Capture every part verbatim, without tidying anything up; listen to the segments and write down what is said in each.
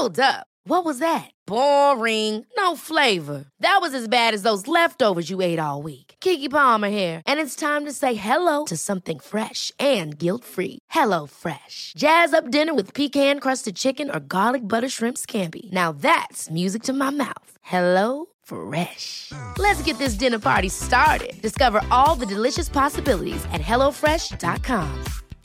Hold up. What was that? Boring. No flavor. That was as bad as those leftovers you ate all week. Keke Palmer here, and it's time to say hello to something fresh and guilt-free. Hello Fresh. Jazz up dinner with pecan-crusted chicken or garlic butter shrimp scampi. Now that's music to my mouth. Hello Fresh. Let's get this dinner party started. Discover all the delicious possibilities at hello fresh dot com.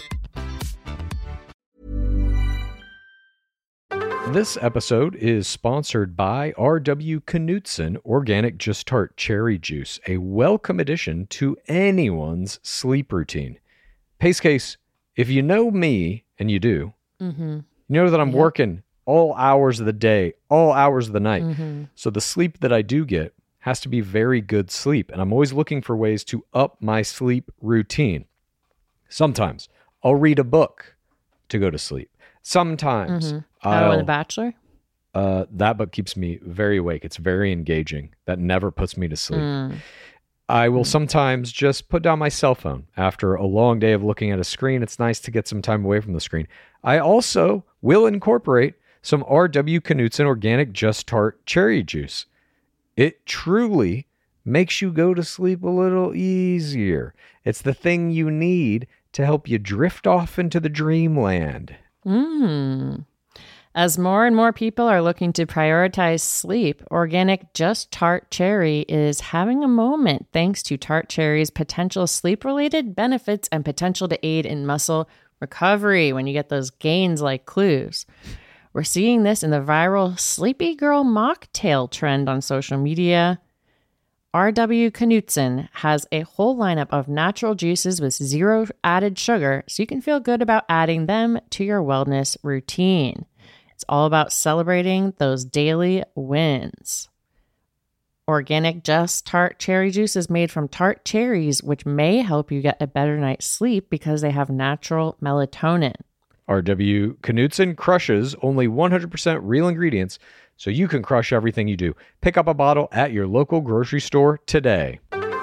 This episode is sponsored by R W Knudsen Organic Just Tart Cherry Juice, a welcome addition to anyone's sleep routine. Pace Case, if you know me, and you do, mm-hmm. you know that I'm yeah. working all hours of the day, all hours of the night. Mm-hmm. So the sleep that I do get has to be very good sleep, and I'm always looking for ways to up my sleep routine. Sometimes I'll read a book to go to sleep. Sometimes mm-hmm. Oh, and The Bachelor? Uh, that book keeps me very awake. It's very engaging. That never puts me to sleep. Mm. I will mm. sometimes just put down my cell phone after a long day of looking at a screen. It's nice to get some time away from the screen. I also will incorporate some R W Knudsen Organic Just Tart Cherry Juice. It truly makes you go to sleep a little easier. It's the thing you need to help you drift off into the dreamland. Mmm. As more and more people are looking to prioritize sleep, Organic Just Tart Cherry is having a moment thanks to Tart Cherry's potential sleep-related benefits and potential to aid in muscle recovery when you get those gains like clues. We're seeing this in the viral Sleepy Girl mocktail trend on social media. R W Knudsen has a whole lineup of natural juices with zero added sugar, so you can feel good about adding them to your wellness routine. It's all about celebrating those daily wins. Organic Just Tart Cherry Juice is made from tart cherries, which may help you get a better night's sleep because they have natural melatonin. R W Knudsen crushes only one hundred percent real ingredients, so you can crush everything you do. Pick up a bottle at your local grocery store today.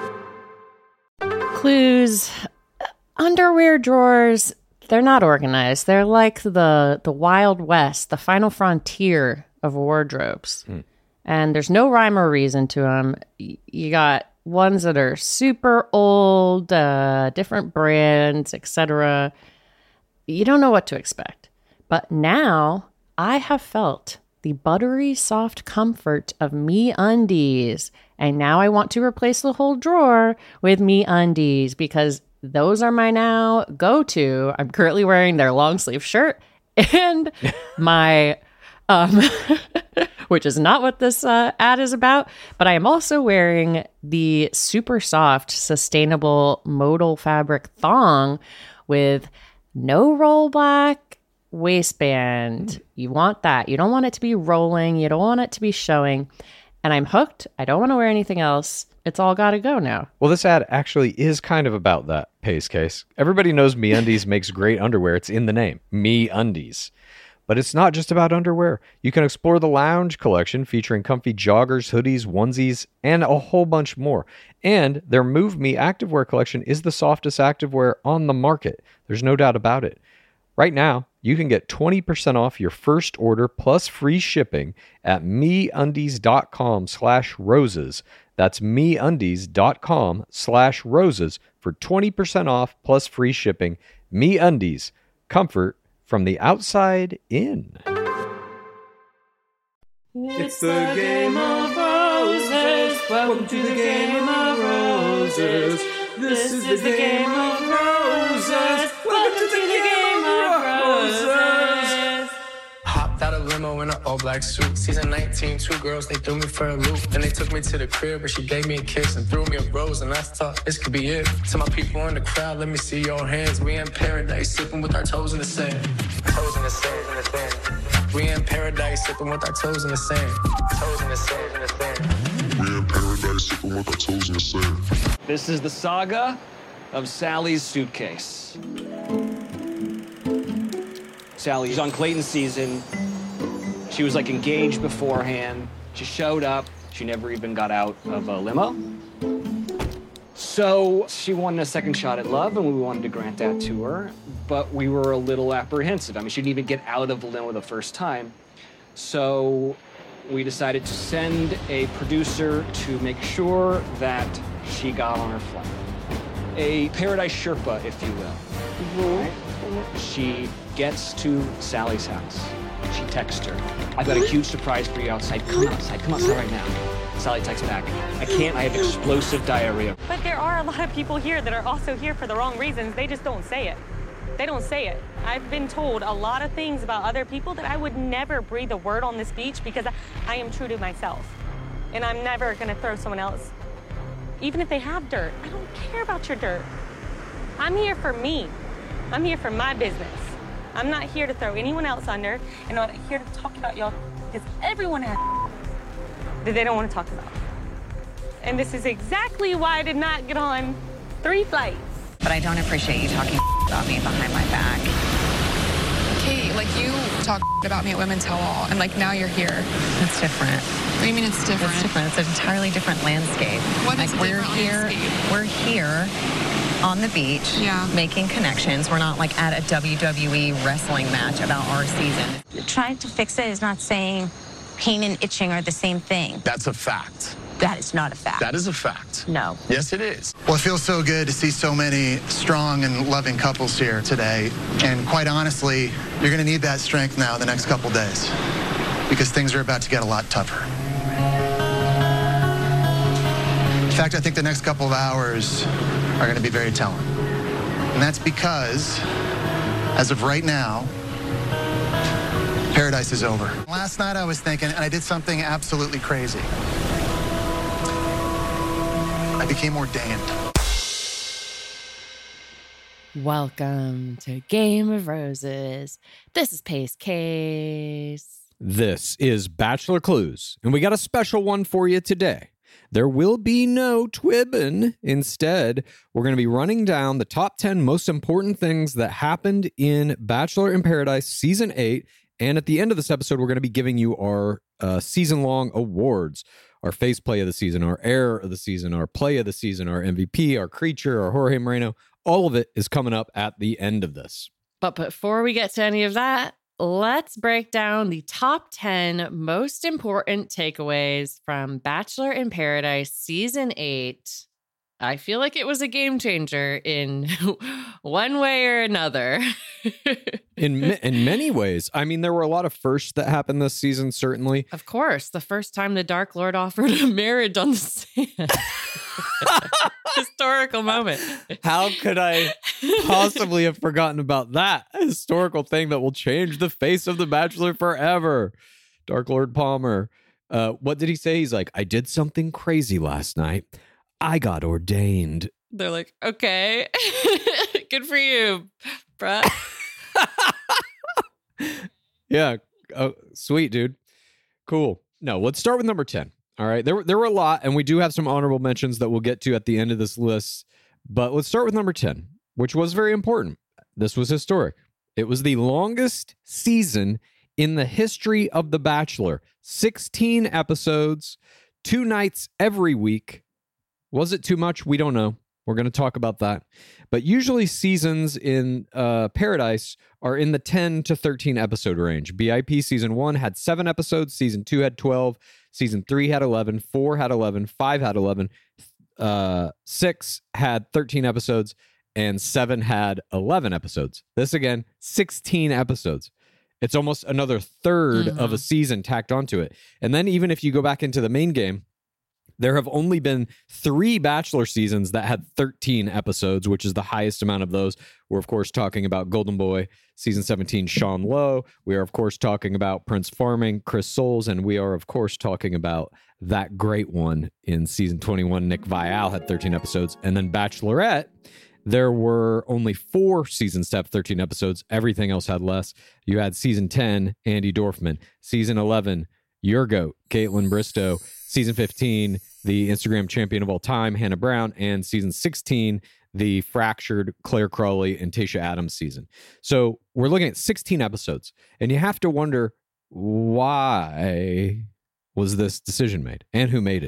Clues. Underwear drawers, they're not organized. They're like the, the Wild West, the final frontier of wardrobes. Hmm. And there's no rhyme or reason to them. You got ones that are super old, uh, different brands, et cetera. You don't know what to expect. But now I have felt the buttery soft comfort of MeUndies. And now I want to replace the whole drawer with MeUndies because those are my now go-to. I'm currently wearing their long sleeve shirt and my, um, which is not what this uh, ad is about, but I am also wearing the super soft, sustainable modal fabric thong with no rollback waistband. You want that. You don't want it to be rolling. You don't want it to be showing. And I'm hooked. I don't want to wear anything else. It's all got to go now. Well, this ad actually is kind of about that, Pace Case. Everybody knows MeUndies makes great underwear. It's in the name, MeUndies. But it's not just about underwear. You can explore the lounge collection featuring comfy joggers, hoodies, onesies, and a whole bunch more. And their Move Me activewear collection is the softest activewear on the market. There's no doubt about it. Right now, you can get twenty percent off your first order plus free shipping at MeUndies.com slash roses. That's MeUndies.com slash roses for twenty percent off plus free shipping. MeUndies, comfort from the outside in. It's the Game of Roses. Welcome to the Game of Roses. This is the Game of Roses. Welcome to the Game of Roses. Hopped out of limo in an all-black suit. Season nineteen, two girls, they threw me for a loop. Then they took me to the crib where she gave me a kiss and threw me a rose, and I thought this could be it. To my people in the crowd, let me see your hands. We in paradise, sipping with our toes in the sand. Toes in the sand, in the sand. We in paradise, sipping with our toes in the sand. Toes in the sand, in the sand. We in paradise, sipping with our toes in the sand. This is the saga of Sally's suitcase. Sally was on Clayton's season. She was like engaged beforehand. She showed up. She never even got out of a limo. So she wanted a second shot at love, and we wanted to grant that to her. But we were a little apprehensive. I mean, she didn't even get out of the limo the first time. So we decided to send a producer to make sure that she got on her flight. A Paradise Sherpa, if you will. Mm-hmm. She gets to Sally's house. She texts her, I've got a huge surprise for you outside. Come outside, come outside right now. Sally texts back, I can't, I have explosive diarrhea. But there are a lot of people here that are also here for the wrong reasons. They just don't say it. They don't say it. I've been told a lot of things about other people that I would never breathe a word on this beach because I, I am true to myself. And I'm never gonna throw someone else. Even if they have dirt, I don't care about your dirt. I'm here for me. I'm here for my business. I'm not here to throw anyone else under, and I'm not here to talk about y'all because everyone has that they don't want to talk about. And this is exactly why I did not get on three flights. But I don't appreciate you talking about me behind my back. Kate, like you talk about me at Women's Tell All, and like now you're here. It's different. What do you mean it's different? It's different. It's an entirely different landscape. What like is a we're different here, landscape? We're here on the beach, yeah. making connections. We're not like at a W W E wrestling match about our season. Trying to fix it is not saying pain and itching are the same thing. That's a fact. That is not a fact. That is a fact. No. Yes, it is. Well, it feels so good to see so many strong and loving couples here today. And quite honestly, you're going to need that strength now the next couple days because things are about to get a lot tougher. In fact, I think the next couple of hours are going to be very telling. And that's because, as of right now, Paradise is over. Last night I was thinking, and I did something absolutely crazy. I became ordained. Welcome to Game of Roses. This is Pace Case. This is Bachelor Clues, and we got a special one for you today. There will be no Twibbin. Instead, we're going to be running down the top ten most important things that happened in Bachelor in Paradise Season eight. And at the end of this episode, we're going to be giving you our uh, season-long awards. Our face play of the season, our air of the season, our play of the season, our M V P, our creature, our Jorge Moreno. All of it is coming up at the end of this. But before we get to any of that, let's break down the top ten most important takeaways from Bachelor in Paradise Season eight. I feel like it was a game changer in one way or another. in in many ways. I mean, there were a lot of firsts that happened this season, certainly. Of course. The first time the Dark Lord offered a marriage on the sand. Historical moment. How could I possibly have forgotten about that historical thing that will change the face of The Bachelor forever? Dark Lord Palmer. Uh, what did he say? He's like, I did something crazy last night. I got ordained. They're like, okay, good for you, bruh. Yeah, oh, sweet, dude. Cool. No, let's start with number ten. All right, there, there were a lot, and we do have some honorable mentions that we'll get to at the end of this list. But let's start with number ten, which was very important. This was historic. It was the longest season in the history of The Bachelor. sixteen episodes, two nights every week. Was it too much? We don't know. We're going to talk about that. But usually seasons in uh, Paradise are in the ten to thirteen episode range. B I P season one had seven episodes. Season two had twelve. Season three had eleven. Four had eleven. Five had eleven. Uh, six had thirteen episodes. And seven had eleven episodes. This again, sixteen episodes. It's almost another third mm-hmm. of a season tacked onto it. And then even if you go back into the main game, there have only been three Bachelor seasons that had thirteen episodes, which is the highest amount of those. We're, of course, talking about Golden Boy, season seventeen, Sean Lowe. We are, of course, talking about Prince Farming, Chris Soules. And we are, of course, talking about that great one in season twenty-one, Nick Viall had thirteen episodes. And then Bachelorette, there were only four seasons to have thirteen episodes. Everything else had less. You had season ten, Andy Dorfman. Season eleven, Your Goat, Caitlin Bristow. Season fifteen, the Instagram champion of all time, Hannah Brown. And season sixteen, the fractured Claire Crawley and Tayshia Adams season. So we're looking at sixteen episodes. And you have to wonder, why was this decision made, and who made it?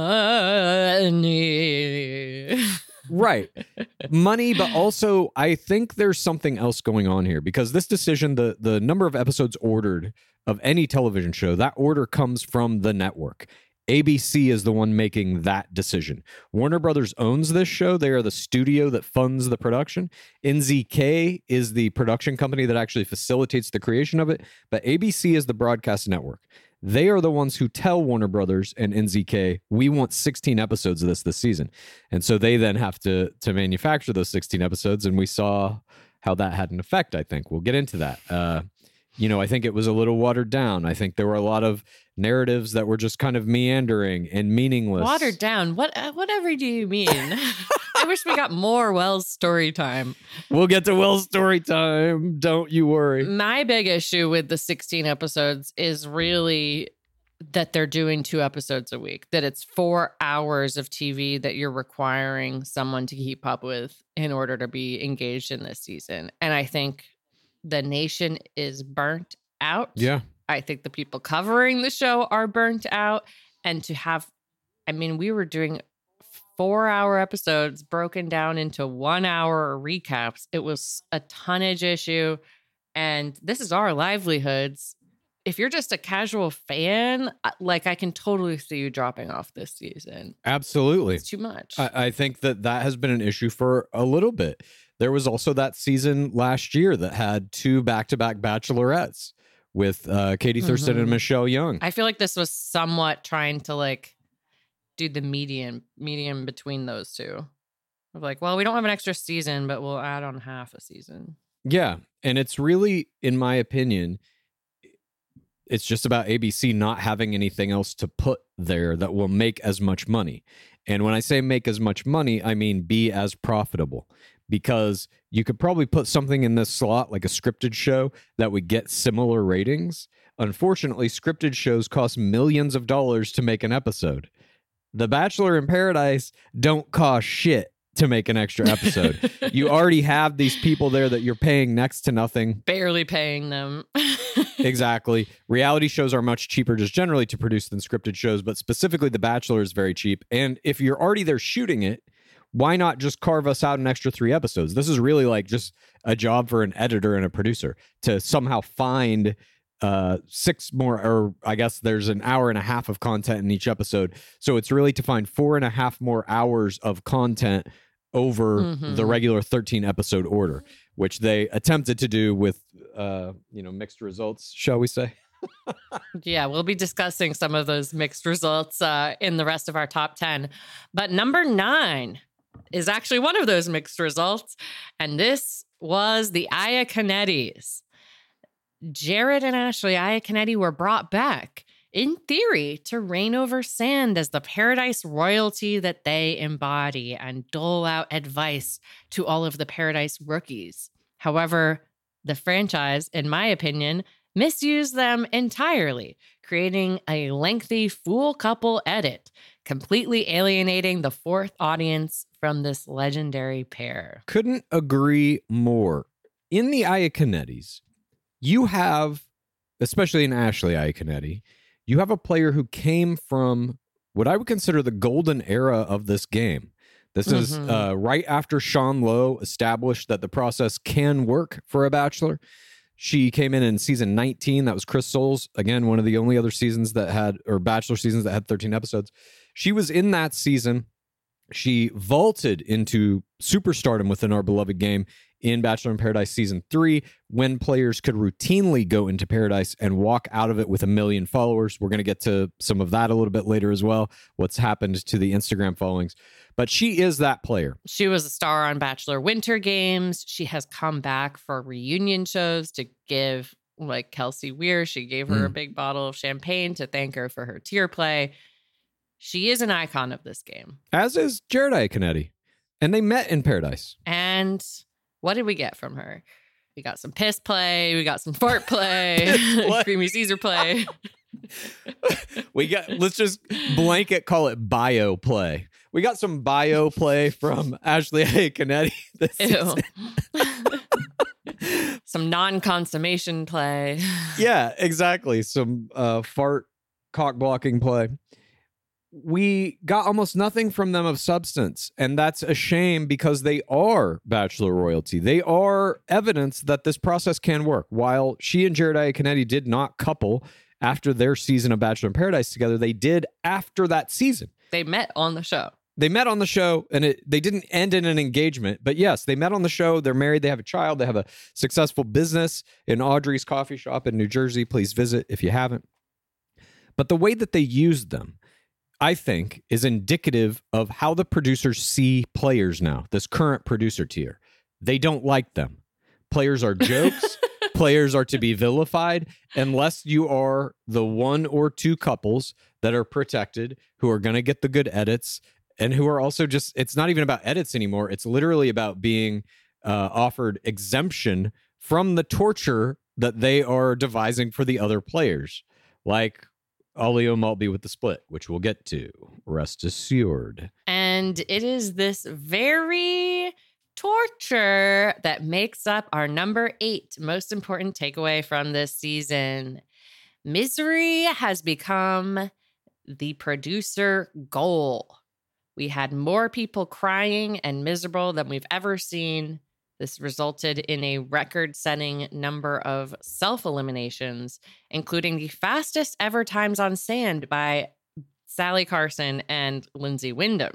Money. Right. Money, but also I think there's something else going on here, because this decision, the the number of episodes ordered of any television show, that order comes from the network. A B C is the one making that decision. Warner Brothers owns this show. They are the studio that funds the production. N Z K is the production company that actually facilitates the creation of it, but A B C is the broadcast network. They are the ones who tell Warner Brothers and N Z K, we want sixteen episodes of this this season. And so they then have to to manufacture those sixteen episodes, and we saw how that had an effect, I think. We'll get into that. Uh, you know, I think it was a little watered down. I think there were a lot of narratives that were just kind of meandering and meaningless. Watered down? What? Uh, whatever do you mean? I wish we got more Wells story time. We'll get to Wells story time. Don't you worry. My big issue with the sixteen episodes is really that they're doing two episodes a week, that it's four hours of T V that you're requiring someone to keep up with in order to be engaged in this season. And I think the nation is burnt out. Yeah. I think the people covering the show are burnt out. And to have, I mean, we were doing four hour episodes broken down into one hour recaps. It was a tonnage issue. And this is our livelihoods. If you're just a casual fan, like, I can totally see you dropping off this season. Absolutely. It's too much. I, I think that that has been an issue for a little bit. There was also that season last year that had two back-to-back bachelorettes with uh, Katie Thurston Mhm. and Michelle Young. I feel like this was somewhat trying to like do the median medium between those two. Of like, well, we don't have an extra season, but we'll add on half a season. Yeah. And it's really, in my opinion, it's just about A B C not having anything else to put there that will make as much money. And when I say make as much money, I mean be as profitable. Because you could probably put something in this slot, like a scripted show, that would get similar ratings. Unfortunately, scripted shows cost millions of dollars to make an episode. The Bachelor in Paradise don't cost shit to make an extra episode. You already have these people there that you're paying next to nothing. Barely paying them. Exactly. Reality shows are much cheaper just generally to produce than scripted shows, but specifically The Bachelor is very cheap. And if you're already there shooting it, why not just carve us out an extra three episodes? This is really like just a job for an editor and a producer to somehow find uh, six more, or I guess there's an hour and a half of content in each episode. So it's really to find four and a half more hours of content over Mhm. the regular thirteen episode order, which they attempted to do with, uh, you know, mixed results, shall we say? Yeah, we'll be discussing some of those mixed results uh, in the rest of our top ten. But number nine is actually one of those mixed results. And this was the Iaconettis. Jared and Ashley Iaconetti were brought back, in theory, to reign over sand as the paradise royalty that they embody and dole out advice to all of the paradise rookies. However, the franchise, in my opinion, misused them entirely, creating a lengthy fool couple edit, completely alienating the fourth audience from this legendary pair. Couldn't agree more. In the Iaconettis, you have, especially in Ashley Iaconetti, you have a player who came from what I would consider the golden era of this game. This mm-hmm. is uh, right after Sean Lowe established that the process can work for a Bachelor. She came in in season nineteen. That was Chris Soules. Again, one of the only other seasons that had, or Bachelor seasons that had thirteen episodes. She was in that season. She vaulted into superstardom within our beloved game in Bachelor in Paradise season three, when players could routinely go into Paradise and walk out of it with a million followers. We're going to get to some of that a little bit later as well, what's happened to the Instagram followings. But she is that player. She was a star on Bachelor Winter Games. She has come back for reunion shows to give, like Kelsey Weir, she gave her mm. a big bottle of champagne to thank her for her tier play. She is an icon of this game. As is Jared Iaconetti. And they met in Paradise. And what did we get from her? We got some piss play. We got some fart play. Creamy Caesar play. We got, let's just blanket call it bio play. We got some bio play from Ashley Iaconetti this season. Some non-consummation play. Yeah, exactly. Some uh, fart cock blocking play. We got almost nothing from them of substance, and that's a shame because they are Bachelor royalty. They are evidence that this process can work. While she and Jared Iaconetti did not couple after their season of Bachelor in Paradise together, they did after that season. They met on the show. They met on the show, and it, they didn't end in an engagement. But yes, they met on the show. They're married. They have a child. They have a successful business in Audrey's coffee shop in New Jersey. Please visit if you haven't. But the way that they used them, I think, is indicative of how the producers see players now, this current producer tier. They don't like them. Players are jokes. Players are to be vilified unless you are the one or two couples that are protected, who are going to get the good edits, and who are also just, it's not even about edits anymore. It's literally about being uh, offered exemption from the torture that they are devising for the other players. Like Olio Maltby with the split, which we'll get to. Rest assured. And it is this very torture that makes up our number eight most important takeaway from this season. Misery has become the producer goal. We had more people crying and miserable than we've ever seen. This resulted in a record-setting number of self-eliminations, including the fastest ever times on sand by Sally Carson and Lindsay Wyndham.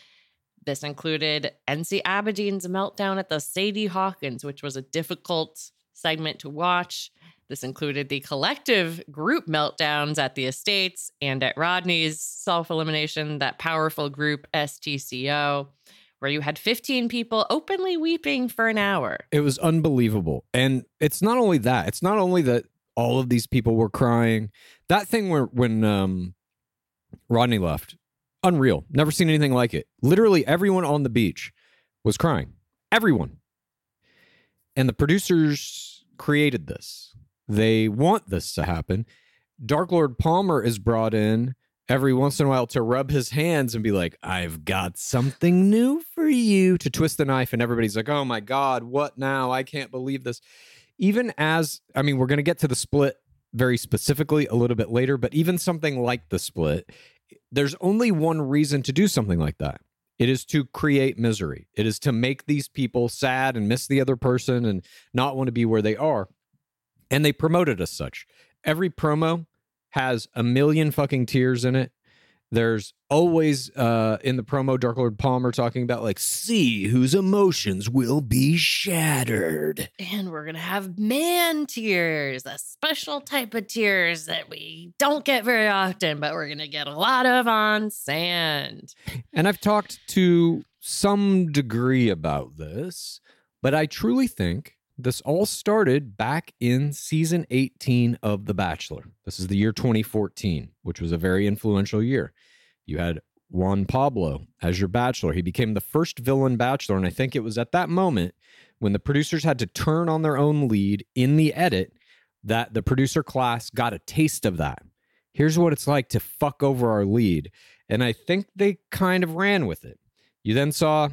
This included N C Aberdeen's meltdown at the Sadie Hawkins, which was a difficult segment to watch. This included the collective group meltdowns at the Estates and at Rodney's self-elimination, that powerful group S T C O, where you had fifteen people openly weeping for an hour. It was unbelievable. And it's not only that. It's not only that all of these people were crying. That thing where when um, Rodney left, unreal. Never seen anything like it. Literally everyone on the beach was crying. Everyone. And the producers created this. They want this to happen. Dark Lord Palmer is brought in every once in a while to rub his hands and be like, I've got something new for you, to twist the knife. And everybody's like, oh my God, what now? I can't believe this. Even as, I mean, we're going to get to the split very specifically a little bit later, but even something like the split, there's only one reason to do something like that. It is to create misery. It is to make these people sad and miss the other person and not want to be where they are. And they promote it as such. Every promo has a million fucking tears in it. There's always uh, in the promo, Dark Lord Palmer talking about, like, see whose emotions will be shattered. And we're going to have man tears, a special type of tears that we don't get very often, but we're going to get a lot of on sand. And I've talked to some degree about this, but I truly think this all started back in season eighteen of The Bachelor. This is the year twenty fourteen, which was a very influential year. You had Juan Pablo as your bachelor. He became the first villain bachelor, and I think it was at that moment when the producers had to turn on their own lead in the edit that the producer class got a taste of that. Here's what it's like to fuck over our lead. And I think they kind of ran with it. You then saw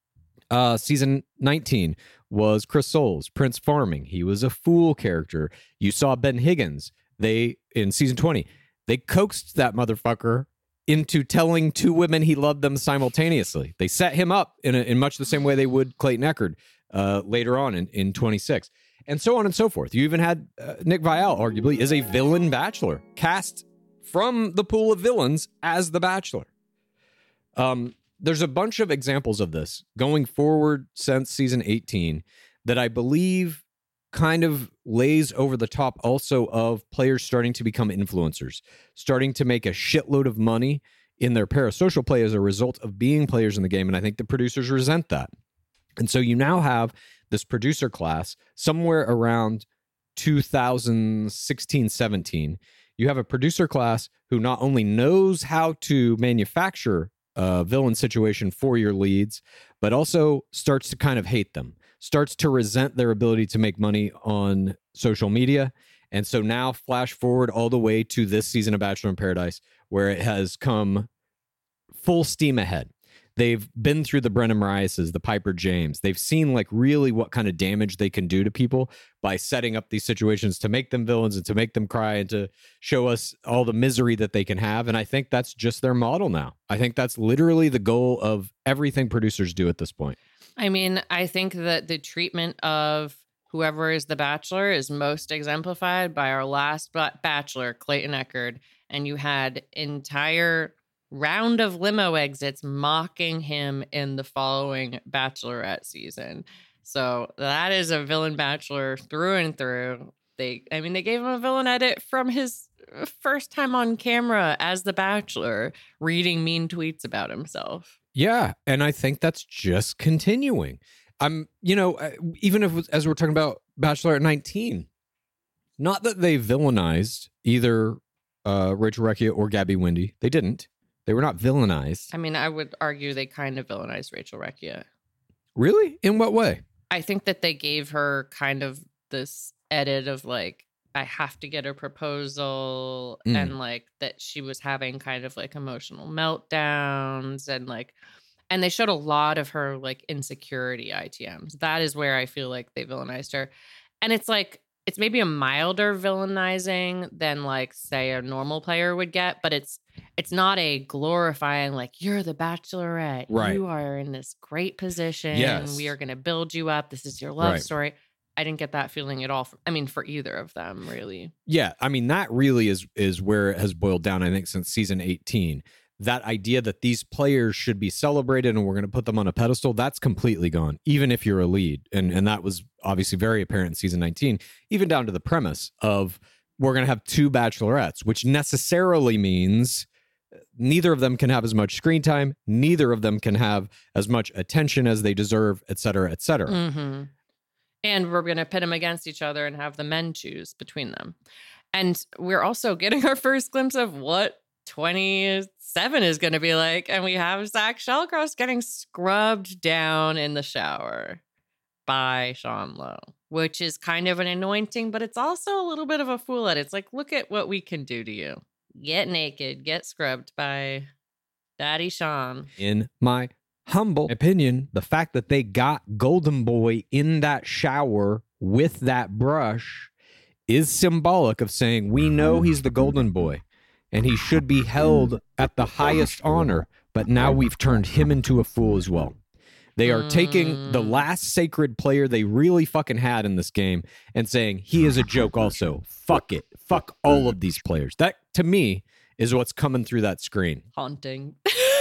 uh, season nineteen was Chris Soules, Prince Farming. He was a fool character. You saw Ben Higgins. They, in season twenty, they coaxed that motherfucker into telling two women he loved them simultaneously. They set him up in, a, in much the same way they would Clayton Echard uh, later on in, in twenty-six. And so on and so forth. You even had uh, Nick Viall, arguably, is a villain bachelor, cast from the pool of villains as the bachelor. Um, there's a bunch of examples of this going forward since season eighteen that I believe kind of lays over the top also of players starting to become influencers, starting to make a shitload of money in their parasocial play as a result of being players in the game. And I think the producers resent that. And so you now have this producer class somewhere around two thousand sixteen, seventeen. You have a producer class who not only knows how to manufacture a villain situation for your leads, but also starts to kind of hate them, starts to resent their ability to make money on social media. And so now flash forward all the way to this season of Bachelor in Paradise, where it has come full steam ahead. They've been through the Brennan Mariases, the Piper James. They've seen like really what kind of damage they can do to people by setting up these situations to make them villains and to make them cry and to show us all the misery that they can have. And I think that's just their model now. I think that's literally the goal of everything producers do at this point. I mean, I think that the treatment of whoever is the Bachelor is most exemplified by our last ba- Bachelor, Clayton Echard. And you had entire round of limo exits mocking him in the following Bachelorette season. So that is a villain Bachelor through and through. They, I mean, they gave him a villain edit from his first time on camera as the Bachelor, reading mean tweets about himself. Yeah, and I think that's just continuing. I'm, you know, even if as we're talking about Bachelor at nineteen, not that they villainized either uh, Rachel Recchia or Gabby Windey. They didn't. They were not villainized. I mean, I would argue they kind of villainized Rachel Recchia. Really? In what way? I think that they gave her kind of this edit of like, I have to get a proposal, Mm. and like that she was having kind of like emotional meltdowns, and like, and they showed a lot of her like insecurity I T Ms. That is where I feel like they villainized her. And it's like, it's maybe a milder villainizing than like say a normal player would get, but it's it's not a glorifying like you're the Bachelorette. Right. You are in this great position. Yes. We are going to build you up. This is your love Right. story. I didn't get that feeling at all. For, I mean, for either of them, really. Yeah, I mean, that really is is where it has boiled down, I think, since season eighteen. That idea that these players should be celebrated and we're going to put them on a pedestal, that's completely gone, even if you're a lead. And and that was obviously very apparent in season nineteen, even down to the premise of we're going to have two bachelorettes, which necessarily means neither of them can have as much screen time, neither of them can have as much attention as they deserve, et cetera, et cetera. Mm-hmm. And we're going to pit them against each other and have the men choose between them. And we're also getting our first glimpse of what twenty-seven is going to be like. And we have Zach Shallcross getting scrubbed down in the shower by Sean Lowe, which is kind of an anointing, but it's also a little bit of a fool at it. It's like, look at what we can do to you. Get naked, get scrubbed by Daddy Sean. In my humble opinion, the fact that they got Golden Boy in that shower with that brush is symbolic of saying we know he's the Golden Boy and he should be held at the highest honor, but now we've turned him into a fool as well. They are taking the last sacred player they really fucking had in this game and saying he is a joke also. Fuck it. Fuck all of these players. That, to me, is what's coming through that screen. Haunting.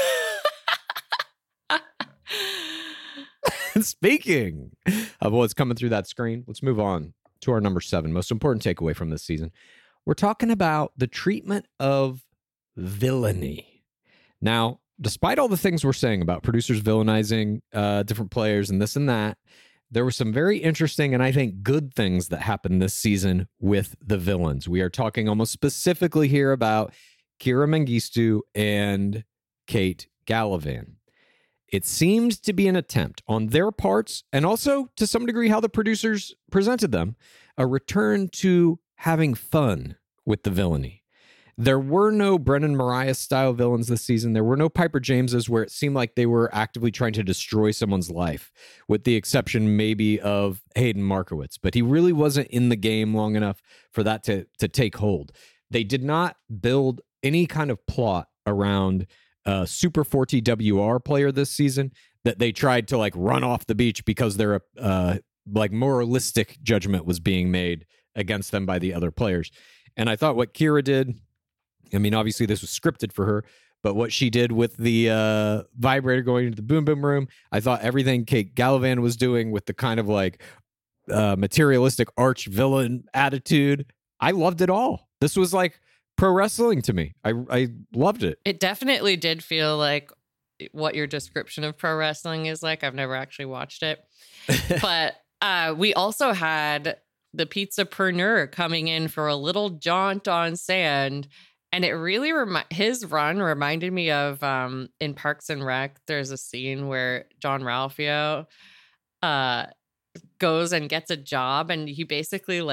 Speaking of what's coming through that screen, let's move on to our number seven, most important takeaway from this season. We're talking about the treatment of villainy. Now, despite all the things we're saying about producers villainizing uh, different players and this and that, there were some very interesting and I think good things that happened this season with the villains. We are talking almost specifically here about Kira Mengistu and Kate Gallivan. It seemed to be an attempt on their parts, and also to some degree how the producers presented them, a return to having fun with the villainy. There were no Brennan Mariah style villains this season. There were no Piper Jameses where it seemed like they were actively trying to destroy someone's life, with the exception maybe of Hayden Markowitz. But he really wasn't in the game long enough for that to, to take hold. They did not build any kind of plot around a Super forty W R player this season that they tried to like run off the beach because their uh, like moralistic judgment was being made against them by the other players. And I thought what Kira did, I mean, obviously this was scripted for her, but what she did with the uh, vibrator going into the boom boom room, I thought everything Kate Gallivan was doing with the kind of like uh, materialistic arch villain attitude, I loved it all. This was like pro wrestling to me. I I loved it. It definitely did feel like what your description of pro wrestling is like. I've never actually watched it. But uh, we also had the pizzapreneur coming in for a little jaunt on sand. And it really, remi- his run reminded me of um, in Parks and Rec, there's a scene where John Ralphio uh, goes and gets a job. And he basically like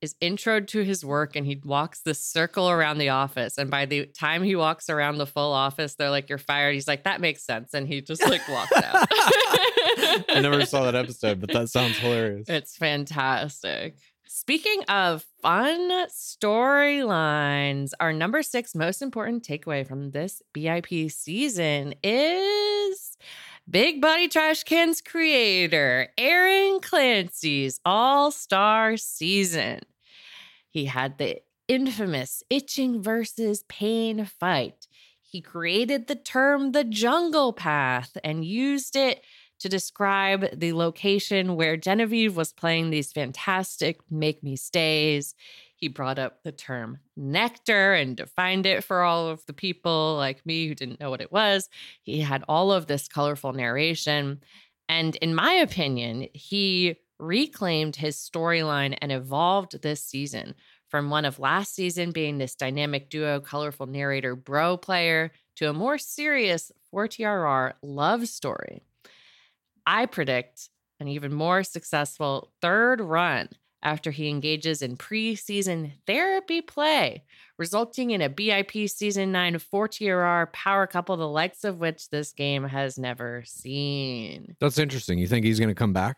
is introed to his work and he walks this circle around the office. And by the time he walks around the full office, they're like, you're fired. He's like, that makes sense. And he just like walks out. I never saw that episode, but that sounds hilarious. It's fantastic. Speaking of fun storylines, our number six most important takeaway from this B I P season is Big Buddy Trash Can's creator, Aaron Clancy's all-star season. He had the infamous itching versus pain fight. He created the term the jungle path and used it to describe the location where Genevieve was playing these fantastic Make Me Stays. He brought up the term nectar and defined it for all of the people like me who didn't know what it was. He had all of this colorful narration. And in my opinion, he reclaimed his storyline and evolved this season from one of last season being this dynamic duo, colorful narrator, bro player, to a more serious four T R R love story. I predict an even more successful third run after he engages in preseason therapy play, resulting in a B I P Season nine four T R R power couple, the likes of which this game has never seen. That's interesting. You think he's going to come back?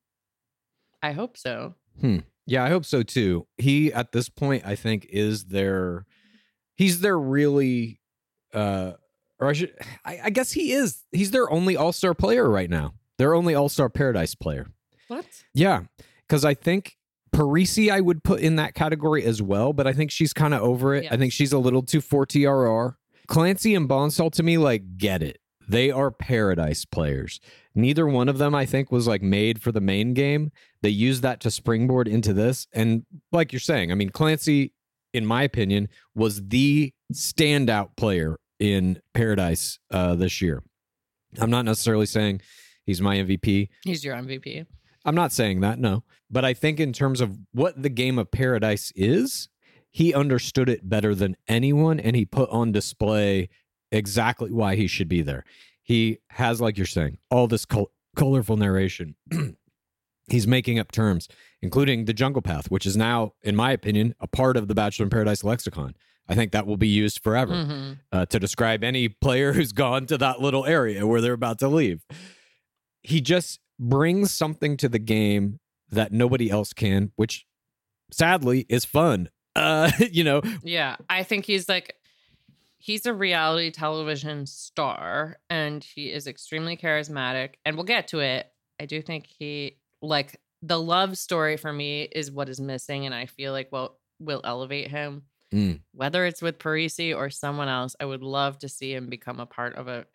I hope so. Hmm. Yeah, I hope so too. He, at this point, I think, is their, he's their really, uh, or I should, I, I guess he is, he's their only all-star player right now. Their only all-star Paradise player. What? Yeah, because I think Parisi I would put in that category as well, but I think she's kind of over it. Yes. I think she's a little too four T R R. Clancy and Bonsall, to me, like, get it. They are Paradise players. Neither one of them, I think, was like made for the main game. They used that to springboard into this. And like you're saying, I mean, Clancy, in my opinion, was the standout player in Paradise uh, this year. I'm not necessarily saying he's my M V P. He's your M V P. I'm not saying that, no. But I think in terms of what the game of Paradise is, he understood it better than anyone, and he put on display exactly why he should be there. He has, like you're saying, all this col- colorful narration. He's making up terms, including the jungle path, which is now, in my opinion, a part of the Bachelor in Paradise lexicon. I think that will be used forever Mm-hmm. uh, to describe any player who's gone to that little area where they're about to leave. He just brings something to the game that nobody else can, which sadly is fun. Uh, you know, Yeah, I think he's like, he's a reality television star and he is extremely charismatic. And we'll get to it. I do think he, like, the love story for me is what is missing. And I feel like, well, will elevate him. Mm. Whether it's with Parisi or someone else, I would love to see him become a part of a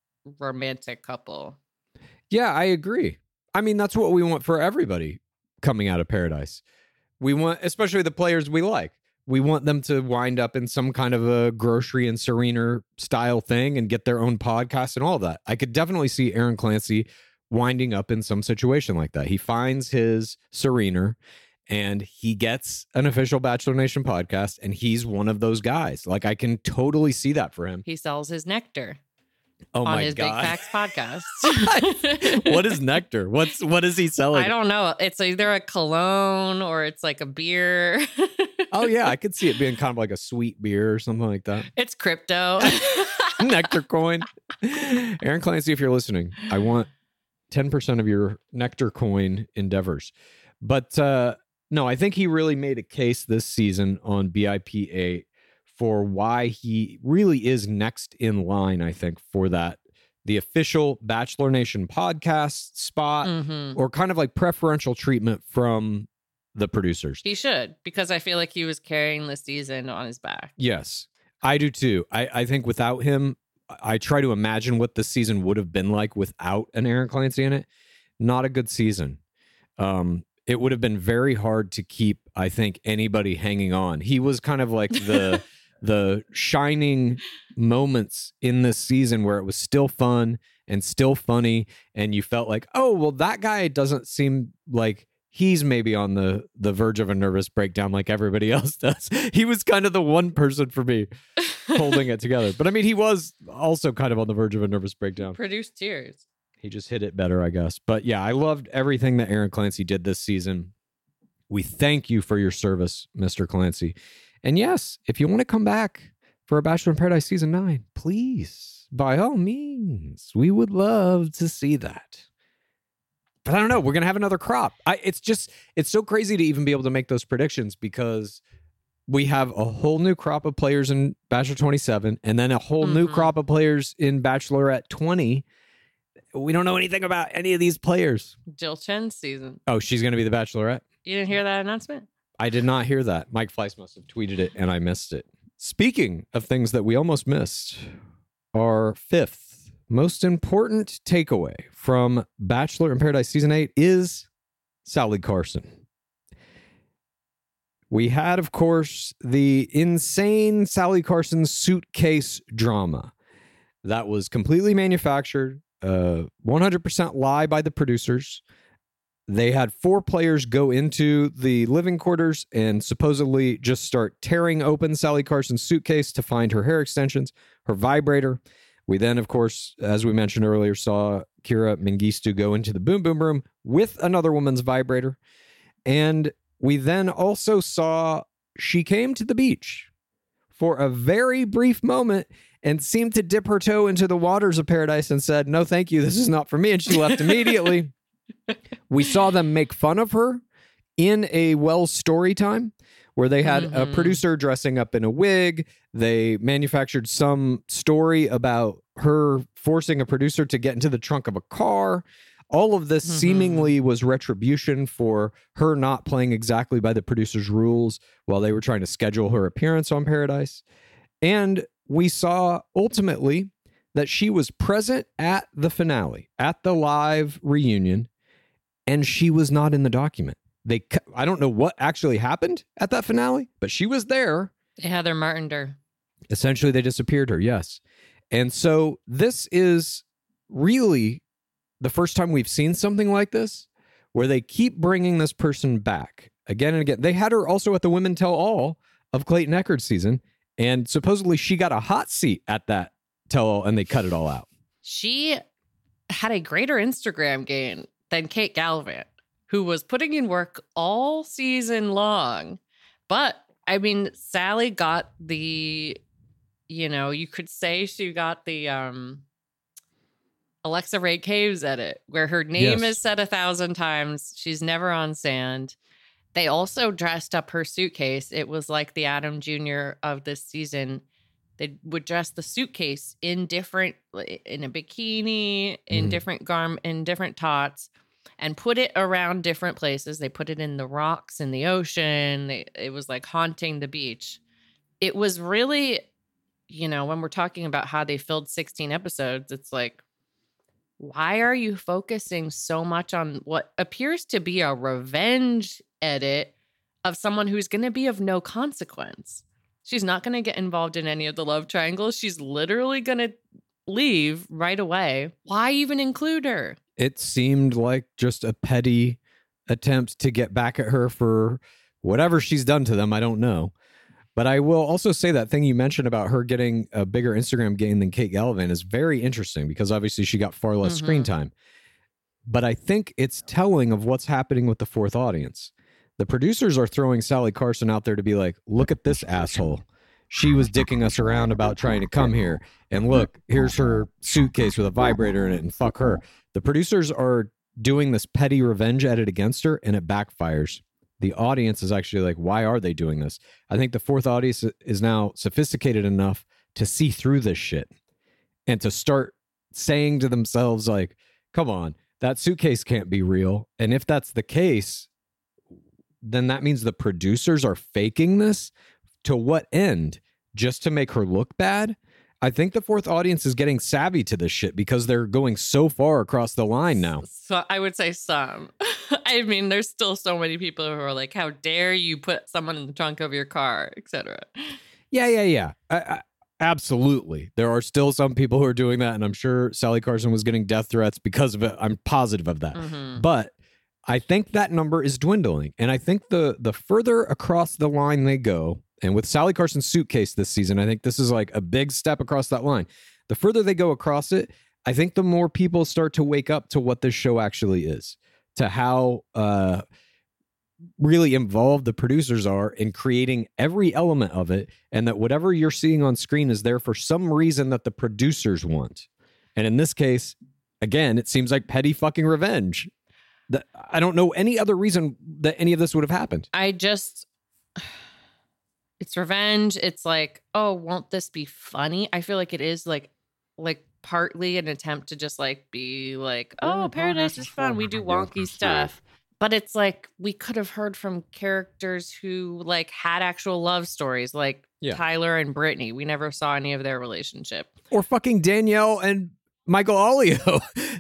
romantic couple. Yeah, I agree. I mean, that's what we want for everybody coming out of Paradise. We want, especially the players we like, we want them to wind up in some kind of a Grocery and Serena style thing and get their own podcast and all that. I could definitely see Aaron Clancy winding up in some situation like that. He finds his Serena and he gets an official Bachelor Nation podcast, and he's one of those guys. Like, I can totally see that for him. He sells his nectar. Oh on my his God. Big Facts podcast. What is nectar? What's what is he selling? I don't know. It's either a cologne or it's like a beer. Oh yeah, I could see it being kind of like a sweet beer or something like that. It's crypto. Nectar coin. Aaron Clancy, if you're listening, I want ten percent of your Nectar coin endeavors. But uh, no, I think he really made a case this season on B I P eight for why he really is next in line, I think, for that, the official Bachelor Nation podcast spot, Mhm. or kind of like preferential treatment from the producers. He should, because I feel like he was carrying the season on his back. Yes, I do too. I, I think without him, I try to imagine what the season would have been like without an Aaron Clancy in it. Not a good season. Um, it would have been very hard to keep, I think, anybody hanging on. He was kind of like the the shining moments in this season where it was still fun and still funny, and you felt like, oh, well, that guy doesn't seem like he's maybe on the the verge of a nervous breakdown like everybody else does. He was kind of the one person for me holding it together. But I mean, he was also kind of on the verge of a nervous breakdown. Produced tears. He just hit it better, I guess. But yeah, I loved everything that Aaron Clancy did this season. We thank you for your service, Mister Clancy. And yes, if you want to come back for a Bachelor in Paradise season nine, please, by all means, we would love to see that. But I don't know. We're going to have another crop. I, it's just, it's so crazy to even be able to make those predictions because we have a whole new crop of players in Bachelor twenty-seven and then a whole mm-hmm. new crop of players in Bachelorette twenty. We don't know anything about any of these players. Jill Chen's season. Oh, she's going to be the Bachelorette? You didn't hear that announcement? I did not hear that. Mike Fleiss must have tweeted it and I missed it. Speaking of things that we almost missed, our fifth most important takeaway from Bachelor in Paradise season eight is Sally Carson. We had, of course, the insane Sally Carson suitcase drama that was completely manufactured, uh, one hundred percent lie by the producers. They had four players go into the living quarters and supposedly just start tearing open Sally Carson's suitcase to find her hair extensions, her vibrator. We then, of course, as we mentioned earlier, saw Kira Mengistu go into the boom boom room with another woman's vibrator. And we then also saw she came to the beach for a very brief moment and seemed to dip her toe into the waters of paradise and said, no, thank you. This is not for me. And she left immediately. We saw them make fun of her in a Wells story time where they had mm-hmm. a producer dressing up in a wig. They manufactured some story about her forcing a producer to get into the trunk of a car. All of this mm-hmm. seemingly was retribution for her not playing exactly by the producer's rules while they were trying to schedule her appearance on Paradise. And we saw ultimately that she was present at the finale, at the live reunion, and she was not in the document. They, I don't know what actually happened at that finale, but she was there. They Heather Martined her. Essentially, they disappeared her, yes. And so this is really the first time we've seen something like this, where they keep bringing this person back again and again. They had her also at the Women Tell All of Clayton Echard's season, and supposedly she got a hot seat at that tell all, and they cut it all out. She had a greater Instagram game than Kate Galvin, who was putting in work all season long. But, I mean, Sally got the, you know, you could say she got the um, Alexa Ray Caves edit, where her name yes. is said a thousand times. She's never on sand. They also dressed up her suitcase. It was like the Adam Junior of this season. They would dress the suitcase in different, in a bikini, in mm. different garm, in different tots, and put it around different places. They put it in the rocks in the ocean. They, it was like haunting the beach. It was really, you know, when we're talking about how they filled sixteen episodes, it's like, why are you focusing so much on what appears to be a revenge edit of someone who's going to be of no consequence? She's not going to get involved in any of the love triangles. She's literally going to leave right away. Why even include her? It seemed like just a petty attempt to get back at her for whatever she's done to them. I don't know. But I will also say that thing you mentioned about her getting a bigger Instagram game than Kate Galvin is very interesting because obviously she got far less mm-hmm. screen time. But I think it's telling of what's happening with the fourth audience. The producers are throwing Sally Carson out there to be like, look at this asshole. She was dicking us around about trying to come here. And look, here's her suitcase with a vibrator in it and fuck her. The producers are doing this petty revenge edit against her and it backfires. The audience is actually like, why are they doing this? I think the fourth audience is now sophisticated enough to see through this shit and to start saying to themselves like, come on, that suitcase can't be real. And if that's the case, then that means the producers are faking this. To what end? Just to make her look bad? I think the fourth audience is getting savvy to this shit because they're going so far across the line now. So I would say some. I mean, there's still so many people who are like, how dare you put someone in the trunk of your car, et cetera. Yeah, yeah, yeah. I, I, absolutely. There are still some people who are doing that, and I'm sure Sally Carson was getting death threats because of it. I'm positive of that. Mm-hmm. But I think that number is dwindling. And I think the the further across the line they go, and with Sally Carson's suitcase this season, I think this is like a big step across that line. The further they go across it, I think the more people start to wake up to what this show actually is, to how uh, really involved the producers are in creating every element of it, and that whatever you're seeing on screen is there for some reason that the producers want. And in this case, again, it seems like petty fucking revenge. That I don't know any other reason that any of this would have happened. I just, it's revenge. It's like, oh, won't this be funny? I feel like it is like, like partly an attempt to just like be like, oh, Paradise is fun. We do wonky stuff. But it's like we could have heard from characters who like had actual love stories, like Yeah. Tyler and Brittany. We never saw any of their relationship. Or fucking Danielle and Michael Olio.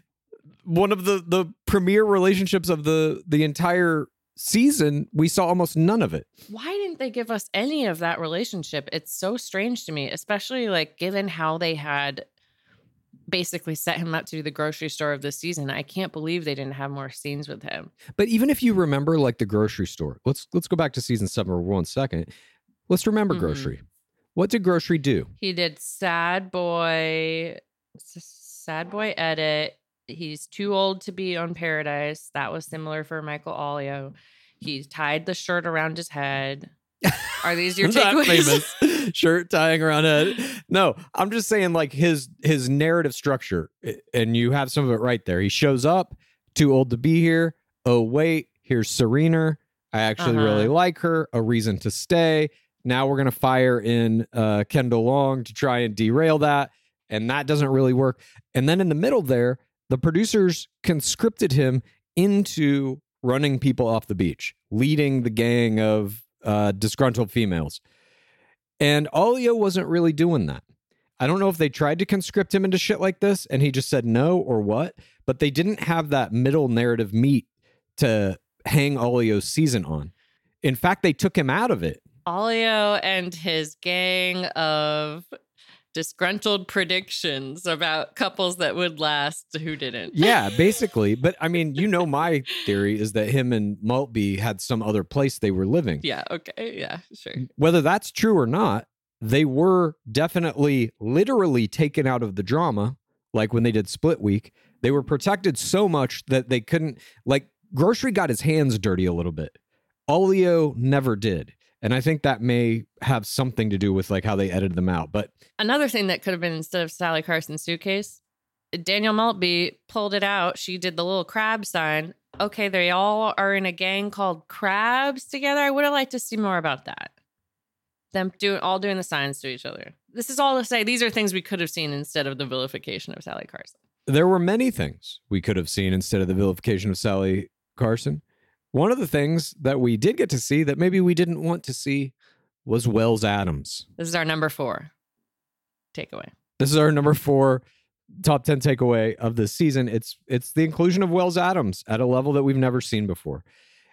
One of the, the premier relationships of the, the entire season. We saw almost none of it. Why didn't they give us any of that relationship? It's so strange to me, especially like given how they had basically set him up to do the grocery store of this season. I can't believe they didn't have more scenes with him. But even if you remember like the grocery store, let's let's go back to season seven for one second. Let's remember Mhm. grocery. What did grocery do? He did Sad Boy, Sad Boy Edit. He's too old to be on Paradise. That was similar for Michael Olio. He tied the shirt around his head. Are these your That takeaways? famous shirt tying around head. No, I'm just saying like his his narrative structure, and you have some of it right there. He shows up, too old to be here. Oh wait, here's Serena. I actually Uh-huh. really like her. A reason to stay. Now we're gonna fire in uh, Kendall Long to try and derail that, and that doesn't really work. And then in the middle there, the producers conscripted him into running people off the beach, leading the gang of uh, disgruntled females. And Olio wasn't really doing that. I don't know if they tried to conscript him into shit like this and he just said no or what, but they didn't have that middle narrative meat to hang Olio's season on. In fact, they took him out of it. Olio and his gang of disgruntled predictions about couples that would last who didn't. Yeah, basically. But I mean, you know, my theory is that him and Maltby had some other place they were living. Yeah, okay, yeah, sure. Whether that's true or not, they were definitely literally taken out of the drama, like when they did Split Week. They were protected so much that they couldn't, like, Grocery got his hands dirty a little bit. Olio never did. And I think that may have something to do with like how they edited them out. But Another thing that could have been instead of Sally Carson's suitcase, Danielle Maltby pulled it out. She did the little crab sign. Okay, they all are in a gang called Crabs together. I would have liked to see more about that. Them doing all doing the signs to each other. This is all to say these are things we could have seen instead of the vilification of Sally Carson. there were many things we could have seen instead of the vilification of Sally Carson. One of the things that we did get to see that maybe we didn't want to see was Wells Adams. This is our number four takeaway. This is our number four top ten takeaway of the season. It's it's the inclusion of Wells Adams at a level that we've never seen before.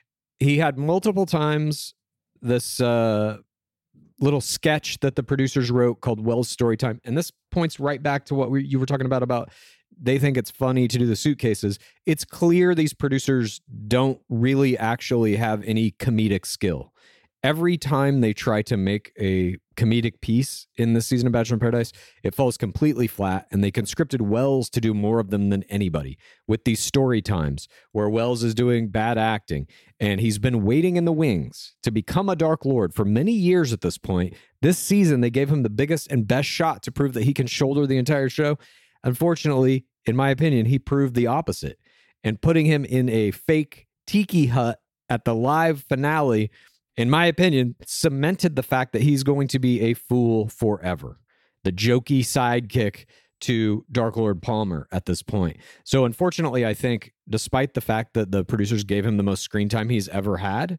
He had multiple times this uh, little sketch that the producers wrote called Wells Storytime. And this points right back to what we, you were talking about, about they think it's funny to do the suitcases. It's clear these producers don't really actually have any comedic skill. Every time they try to make a comedic piece in this season of Bachelor in Paradise, it falls completely flat, and they conscripted Wells to do more of them than anybody with these story times where Wells is doing bad acting, and he's been waiting in the wings to become a Dark Lord for many years at this point. This season, they gave him the biggest and best shot to prove that he can shoulder the entire show. Unfortunately, in my opinion, he proved the opposite, and putting him in a fake tiki hut at the live finale, in my opinion, cemented the fact that he's going to be a fool forever. The jokey sidekick to Dark Lord Palmer at this point. So unfortunately, I think despite the fact that the producers gave him the most screen time he's ever had,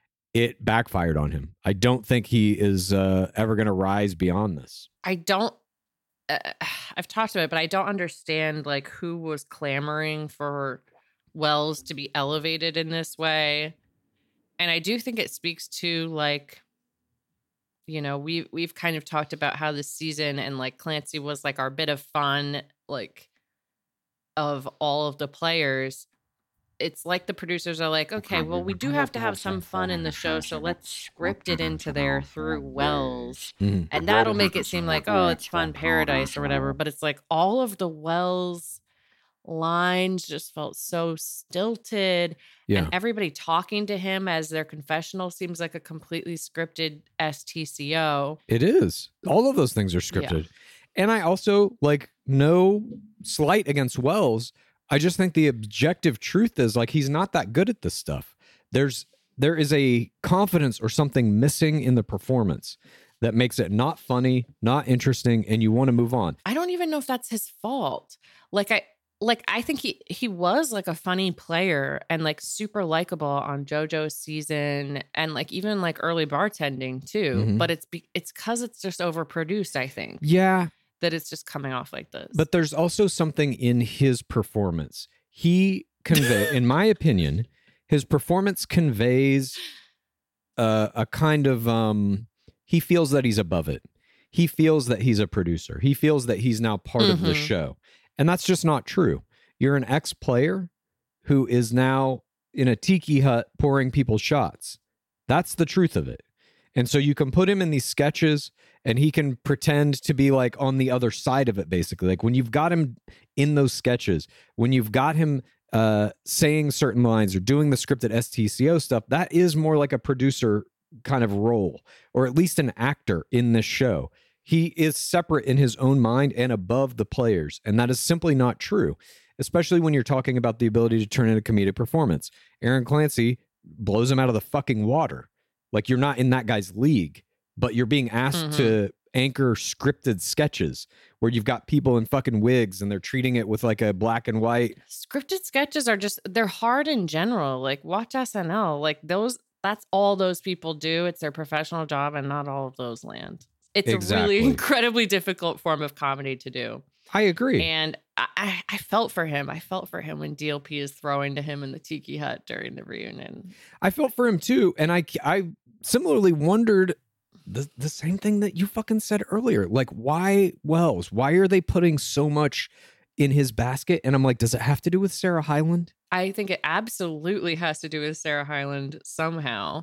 it backfired on him. I don't think he is uh, ever going to rise beyond this. I don't, uh, I've talked about it, but I don't understand like who was clamoring for Wells to be elevated in this way. And I do think it speaks to like, you know, we we've kind of talked about how this season and like Clancy was like our bit of fun, like of all of the players. It's like the producers are like, okay, well, we do have to have some fun in the show, so let's script it into there through Wells. Mm-hmm. And that'll make it seem like, oh, it's fun paradise or whatever. But it's like all of the Wells lines just felt so stilted. Yeah. And everybody talking to him as their confessional seems like a completely scripted S T C O. It is. All of those things are scripted. Yeah. And I also, like, no slight against Wells. I just think the objective truth is, like, he's not that good at this stuff. There's there is a confidence or something missing in the performance that makes it not funny, not interesting, and you want to move on. I don't even know if that's his fault. Like I like I think he he was like a funny player and like super likable on JoJo's season and like even like early bartending too. Mm-hmm. But it's be, it's because it's just overproduced, I think. Yeah. That it's just coming off like this. But there's also something in his performance. He convey, in my opinion, his performance conveys uh, a kind of, um, he feels that he's above it. He feels that he's a producer. He feels that he's now part mm-hmm. of the show. And that's just not true. You're an ex-player who is now in a tiki hut pouring people shots. That's the truth of it. And so you can put him in these sketches and he can pretend to be like on the other side of it, basically. Like when you've got him in those sketches, when you've got him uh, saying certain lines or doing the scripted S T C O stuff, that is more like a producer kind of role, or at least an actor in this show. He is separate in his own mind and above the players. And that is simply not true, especially when you're talking about the ability to turn in a comedic performance. Aaron Clancy blows him out of the fucking water. Like, you're not in that guy's league, but you're being asked mm-hmm. to anchor scripted sketches where you've got people in fucking wigs and they're treating it with like a black and white. Scripted sketches are just, they're hard in general. Like, watch S N L. Like, those, that's all those people do. It's their professional job, and not all of those land. It's exactly. a really incredibly difficult form of comedy to do. I agree. And I, I felt for him. I felt for him when D L P is throwing to him in the tiki hut during the reunion. I felt for him too. And I, I similarly wondered the, the same thing that you fucking said earlier. Like, why Wells? Why are they putting so much in his basket? And I'm like, does it have to do with Sarah Hyland? I think it absolutely has to do with Sarah Hyland somehow.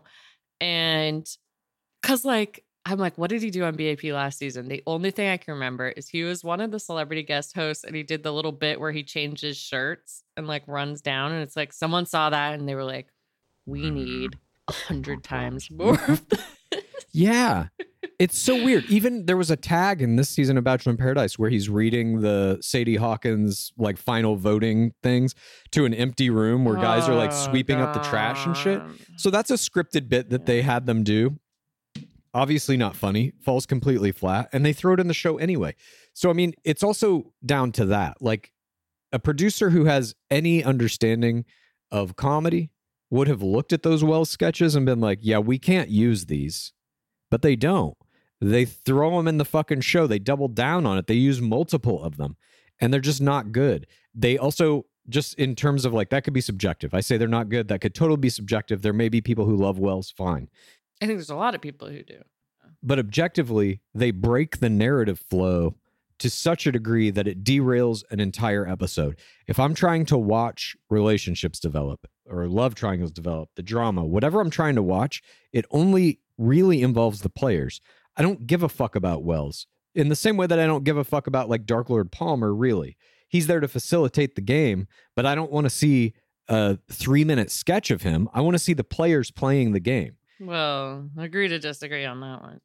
And because like, I'm like, what did he do on B A P last season? The only thing I can remember is he was one of the celebrity guest hosts, and he did the little bit where he changes shirts and like runs down. And it's like someone saw that and they were like, we need a hundred times more of this. Yeah. It's so weird. Even there was a tag in this season of Bachelor in Paradise where he's reading the Sadie Hawkins like final voting things to an empty room where guys are like sweeping oh, up the trash and shit. So that's a scripted bit that they had them do. Obviously not funny, falls completely flat, and they throw it in the show anyway. So, I mean, it's also down to that. Like, a producer who has any understanding of comedy would have looked at those Wells sketches and been like, yeah, we can't use these. But they don't. They throw them in the fucking show. They double down on it. They use multiple of them, and they're just not good. They also, just in terms of like, that could be subjective. I say they're not good. That could totally be subjective. There may be people who love Wells, fine. I think there's a lot of people who do. But objectively, they break the narrative flow to such a degree that it derails an entire episode. If I'm trying to watch relationships develop or love triangles develop, the drama, whatever I'm trying to watch, it only really involves the players. I don't give a fuck about Wells in the same way that I don't give a fuck about like Dark Lord Palmer, really. He's there to facilitate the game, but I don't want to see a three minute sketch of him. I want to see the players playing the game. Well, agree to disagree on that one.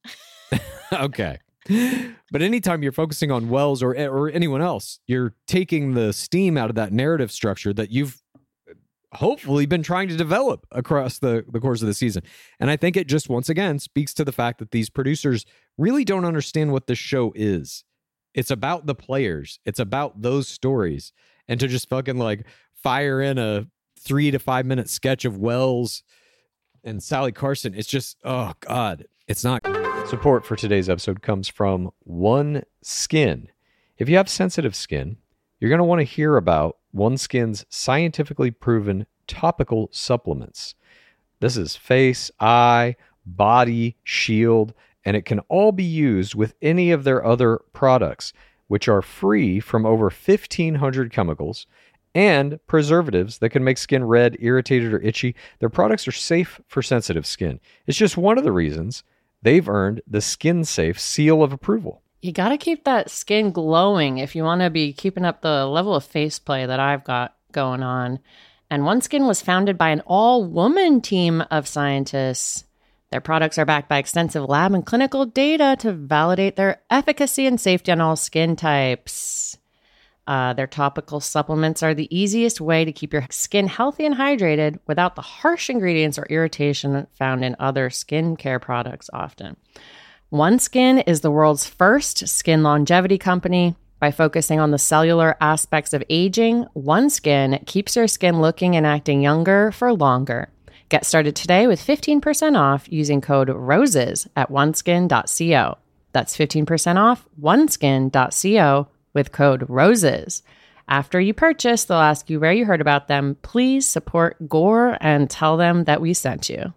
Okay. But anytime you're focusing on Wells or or anyone else, you're taking the steam out of that narrative structure that you've hopefully been trying to develop across the, the course of the season. And I think it just, once again, speaks to the fact that these producers really don't understand what this show is. It's about the players. It's about those stories. And to just fucking like fire in a three to five minute sketch of Wells and Sally Carson, it's just, oh God, it's not. Support for today's episode comes from OneSkin. If you have sensitive skin, you're going to want to hear about OneSkin's scientifically proven topical supplements. This is face, eye, body, shield, and it can all be used with any of their other products, which are free from over fifteen hundred chemicals and preservatives that can make skin red, irritated, or itchy. Their products are safe for sensitive skin. It's just one of the reasons they've earned the Skin Safe seal of approval. You got to keep that skin glowing if you want to be keeping up the level of face play that I've got going on. And OneSkin was founded by an all-woman team of scientists. Their products are backed by extensive lab and clinical data to validate their efficacy and safety on all skin types. Uh, their topical supplements are the easiest way to keep your skin healthy and hydrated without the harsh ingredients or irritation found in other skincare products often. OneSkin is the world's first skin longevity company. By focusing on the cellular aspects of aging, OneSkin keeps your skin looking and acting younger for longer. Get started today with fifteen percent off using code ROSES at oneskin dot co. That's fifteen percent off oneskin dot co with code ROSES. After you purchase, they'll ask you where you heard about them. Please support Gore and tell them that we sent you.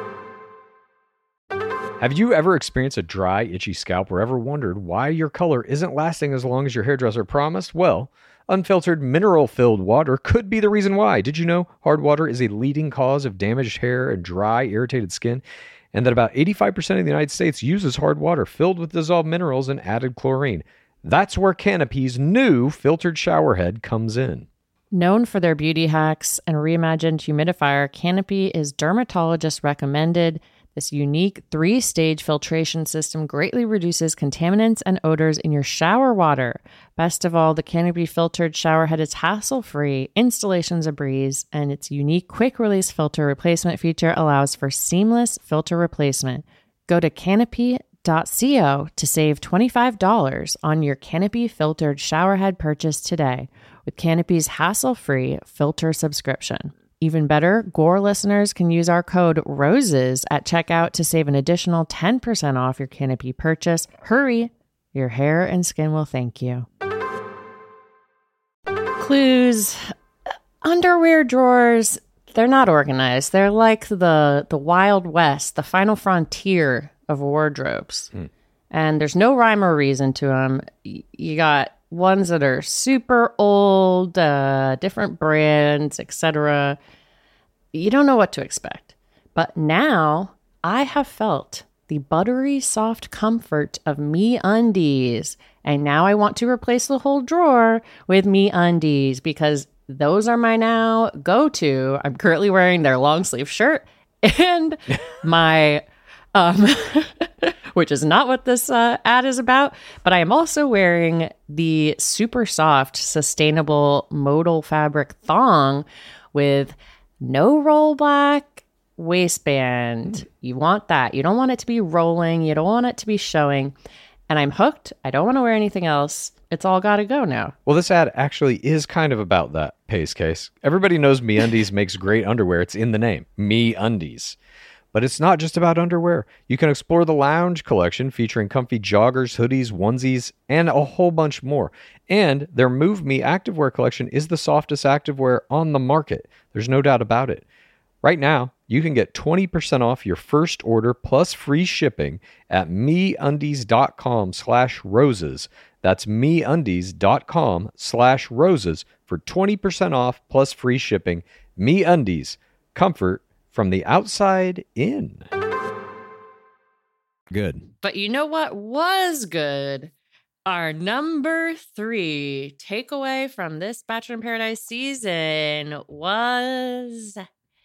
Have you ever experienced a dry, itchy scalp or ever wondered why your color isn't lasting as long as your hairdresser promised? Well, unfiltered, mineral-filled water could be the reason why. Did you know hard water is a leading cause of damaged hair and dry, irritated skin? And that about eighty-five percent of the United States uses hard water filled with dissolved minerals and added chlorine. That's where Canopy's new filtered shower head comes in. Known for their beauty hacks and reimagined humidifier, Canopy is dermatologist recommended. This unique three-stage filtration system greatly reduces contaminants and odors in your shower water. Best of all, the Canopy filtered shower head is hassle-free, installation's a breeze, and its unique quick-release filter replacement feature allows for seamless filter replacement. Go to canopy dot co to save twenty-five dollars on your Canopy filtered shower head purchase today with Canopy's hassle-free filter subscription. Even better, Gore listeners can use our code ROSES at checkout to save an additional ten percent off your Canopy purchase. Hurry, your hair and skin will thank you. Clues. Underwear drawers, they're not organized. They're like the, the Wild West, the final frontier of wardrobes. Hmm. And there's no rhyme or reason to them. You got ones that are super old, uh, different brands, et cetera. You don't know what to expect. But now I have felt the buttery soft comfort of MeUndies. And now I want to replace the whole drawer with MeUndies because those are my now go-to. I'm currently wearing their long sleeve shirt and my... Um, which is not what this uh, ad is about, but I am also wearing the super soft, sustainable modal fabric thong with no rollback waistband. You want that. You don't want it to be rolling. You don't want it to be showing. And I'm hooked. I don't want to wear anything else. It's all got to go now. Well, this ad actually is kind of about that, Pace Case. Everybody knows MeUndies makes great underwear. It's in the name, MeUndies. But it's not just about underwear. You can explore the lounge collection featuring comfy joggers, hoodies, onesies, and a whole bunch more. And their Move Me activewear collection is the softest activewear on the market. There's no doubt about it. Right now, you can get twenty percent off your first order plus free shipping at MeUndies.com slash roses. That's MeUndies.com slash roses for twenty percent off plus free shipping. MeUndies. Comfort from the outside in. Good. But you know what was good? Our number three takeaway from this Bachelor in Paradise season was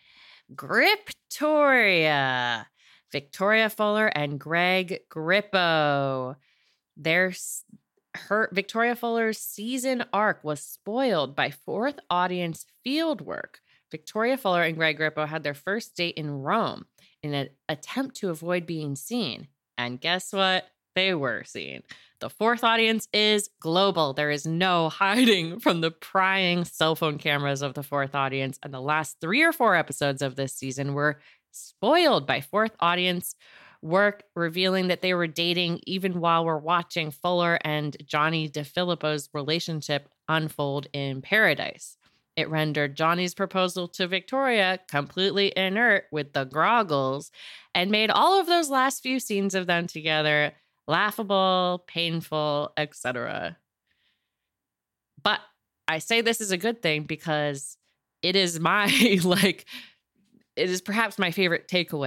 Griptoria. Victoria Fuller and Greg Grippo. Their her Victoria Fuller's season arc was spoiled by fourth audience fieldwork. Victoria Fuller and Greg Grippo had their first date in Rome in an attempt to avoid being seen. And guess what? They were seen. The fourth audience is global. There is no hiding from the prying cell phone cameras of the fourth audience. And the last three or four episodes of this season were spoiled by fourth audience work, revealing that they were dating even while we're watching Fuller and Johnny DeFilippo's relationship unfold in Paradise. It rendered Johnny's proposal to Victoria completely inert with the groggles and made all of those last few scenes of them together laughable, painful, et cetera. But I say this is a good thing because it is my, like, it is perhaps my favorite takeaway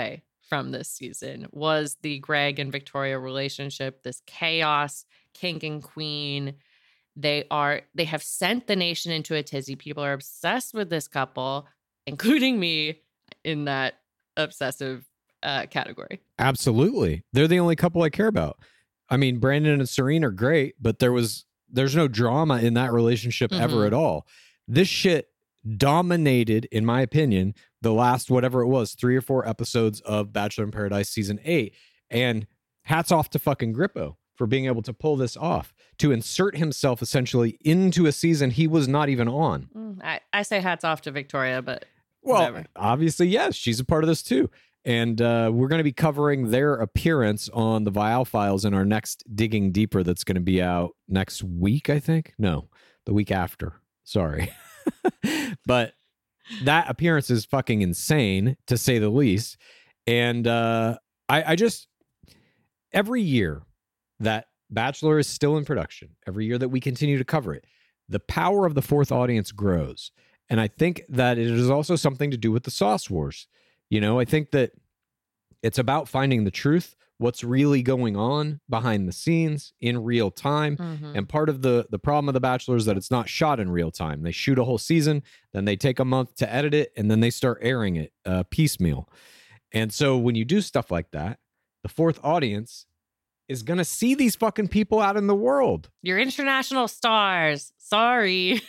from this season was the Greg and Victoria relationship, this chaos, king and queen. They are they have sent the nation into a tizzy. People are obsessed with this couple, including me in that obsessive uh, category. Absolutely. They're the only couple I care about. I mean, Brandon and Serene are great, but there was there's no drama in that relationship mm-hmm. ever at all. This shit dominated, in my opinion, the last whatever it was, three or four episodes of Bachelor in Paradise season eight. And hats off to fucking Grippo for being able to pull this off, to insert himself essentially into a season he was not even on. Mm, I, I say hats off to Victoria, but well, whatever. Obviously, yes, she's a part of this too. And uh, we're going to be covering their appearance on the Vial Files in our next Digging Deeper that's going to be out next week, I think. No, the week after. Sorry. But that appearance is fucking insane, to say the least. And uh, I, I just, every year that Bachelor is still in production, every year that we continue to cover it, the power of the fourth audience grows. And I think that it is also something to do with the Sauce Wars. You know, I think that it's about finding the truth, what's really going on behind the scenes in real time. Mm-hmm. And part of the, the problem of The Bachelor is that it's not shot in real time. They shoot a whole season, then they take a month to edit it, and then they start airing it uh, piecemeal. And so when you do stuff like that, the fourth audience is going to see these fucking people out in the world. You're international stars. Sorry.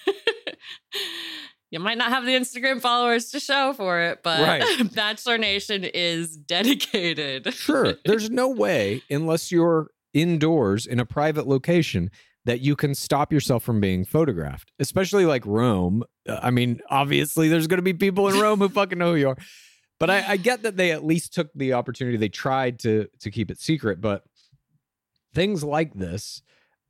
You might not have the Instagram followers to show for it, but right. Bachelor Nation is dedicated. Sure. There's no way, unless you're indoors in a private location, that you can stop yourself from being photographed, especially like Rome. I mean, obviously, there's going to be people in Rome who fucking know who you are. But I, I get that they at least took the opportunity. They tried to to keep it secret. But things like this,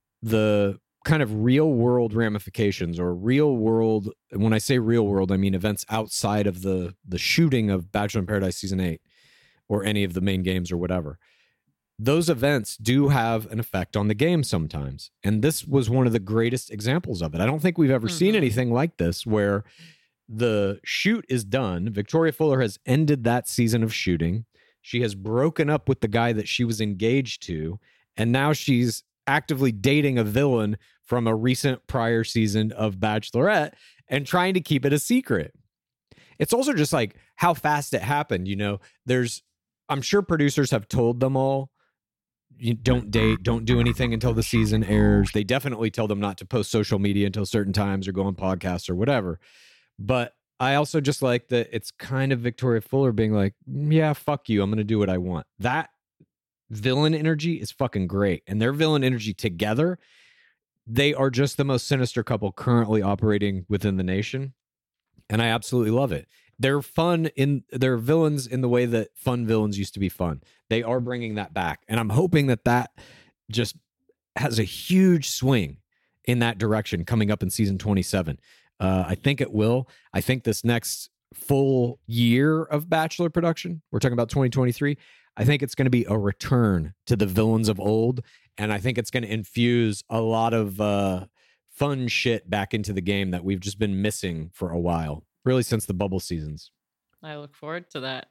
the kind of real world ramifications or real world, when I say real world, I mean events outside of the the shooting of Bachelor in Paradise season eight or any of the main games or whatever. Those events do have an effect on the game sometimes. And this was one of the greatest examples of it. I don't think we've ever mm-hmm. seen anything like this, where the shoot is done. Victoria Fuller has ended that season of shooting. She has broken up with the guy that she was engaged to. And now she's actively dating a villain from a recent prior season of Bachelorette and trying to keep it a secret. It's also just like how fast it happened. You know, there's, I'm sure producers have told them all, you don't date, don't do anything until the season airs. They definitely tell them not to post social media until certain times or go on podcasts or whatever. But I also just like that it's kind of Victoria Fuller being like, yeah, fuck you. I'm going to do what I want. That villain energy is fucking great. And their villain energy together, they are just the most sinister couple currently operating within the nation. And I absolutely love it. They're fun in, they're villains in the way that fun villains used to be fun. They are bringing that back. And I'm hoping that that just has a huge swing in that direction coming up in season twenty-seven. Uh, I think it will. I think this next full year of Bachelor production, we're talking about twenty twenty-three, I think it's going to be a return to the villains of old. And I think it's going to infuse a lot of uh, fun shit back into the game that we've just been missing for a while, really since the bubble seasons. I look forward to that.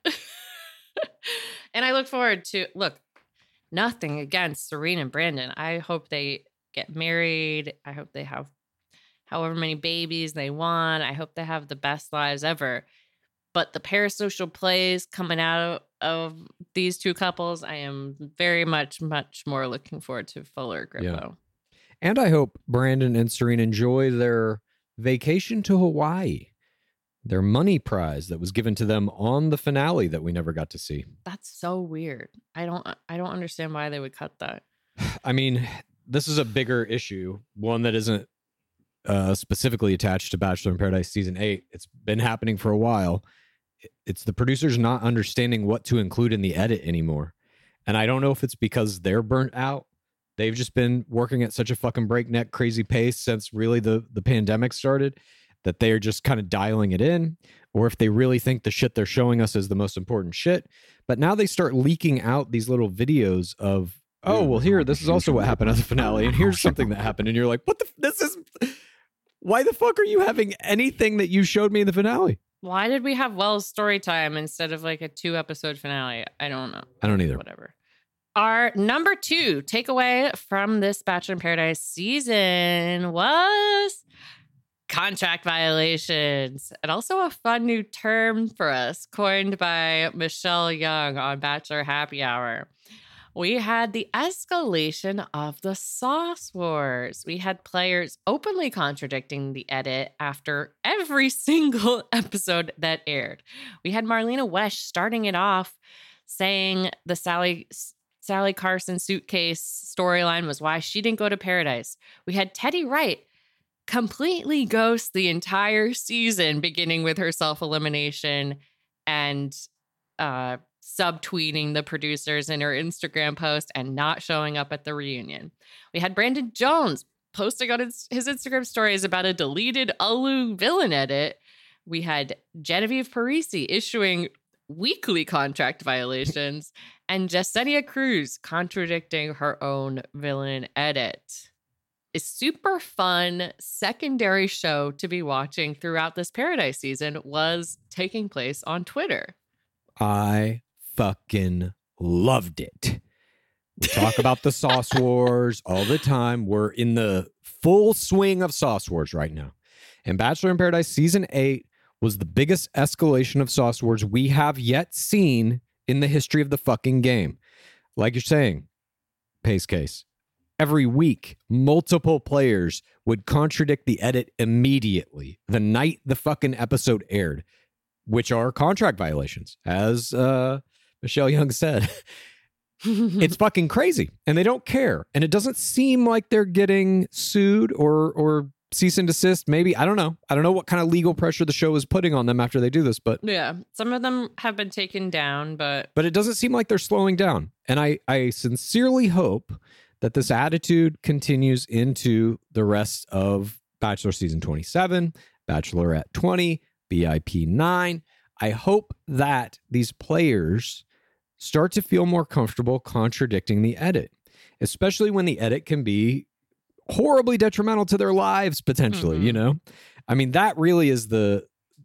And I look forward to, look, nothing against Serene and Brandon. I hope they get married. I hope they have however many babies they want. I hope they have the best lives ever. But the parasocial plays coming out of these two couples, I am very much, much more looking forward to Fuller Grippo. Yeah. And I hope Brandon and Serene enjoy their vacation to Hawaii, their money prize that was given to them on the finale that we never got to see. That's so weird. I don't, I don't understand why they would cut that. I mean, this is a bigger issue, one that isn't uh, specifically attached to Bachelor in Paradise season eight. It's been happening for a while. It's the producers not understanding what to include in the edit anymore. And I don't know if it's because they're burnt out. They've just been working at such a fucking breakneck crazy pace since really the, the pandemic started that they're just kind of dialing it in, or if they really think the shit they're showing us is the most important shit. But now they start leaking out these little videos of, oh, well, here, this is also what happened at the finale. And here's something that happened. And you're like, what the, f- this is, why the fuck are you having anything that you showed me in the finale? Why did we have Wells story time instead of like a two episode finale? I don't know. I don't either. Whatever. Our number two takeaway from this Bachelor in Paradise season was contract violations, and also a fun new term for us coined by Michelle Young on Bachelor Happy Hour. We had the escalation of the sauce wars. We had players openly contradicting the edit after every single episode that aired. We had Marlena Wesh starting it off saying the Sally Sally Carson suitcase storyline was why she didn't go to Paradise. We had Teddy Wright completely ghost the entire season, beginning with her self-elimination and uh, subtweeting the producers in her Instagram post and not showing up at the reunion. We had Brandon Jones posting on his, his Instagram stories about a deleted Olu villain edit. We had Genevieve Parisi issuing weekly contract violations and Jasenia Cruz contradicting her own villain edit. A super fun secondary show to be watching throughout this Paradise season was taking place on Twitter. I fucking loved it. We talk about the sauce wars all the time. We're in the full swing of sauce wars right now. And Bachelor in Paradise season eight was the biggest escalation of sauce wars we have yet seen in the history of the fucking game. Like you're saying, Pace Case, every week, multiple players would contradict the edit immediately the night the fucking episode aired, which are contract violations, as uh, Michelle Young said. It's fucking crazy, and they don't care. And it doesn't seem like they're getting sued or or cease and desist. Maybe, I don't know. I don't know what kind of legal pressure the show is putting on them after they do this, but yeah, some of them have been taken down, but but it doesn't seem like they're slowing down. And I I sincerely hope that this attitude continues into the rest of Bachelor season twenty-seven, Bachelorette twenty, B I P nine. I hope that these players start to feel more comfortable contradicting the edit, especially when the edit can be horribly detrimental to their lives, potentially, mm-hmm. you know? I mean, that really is the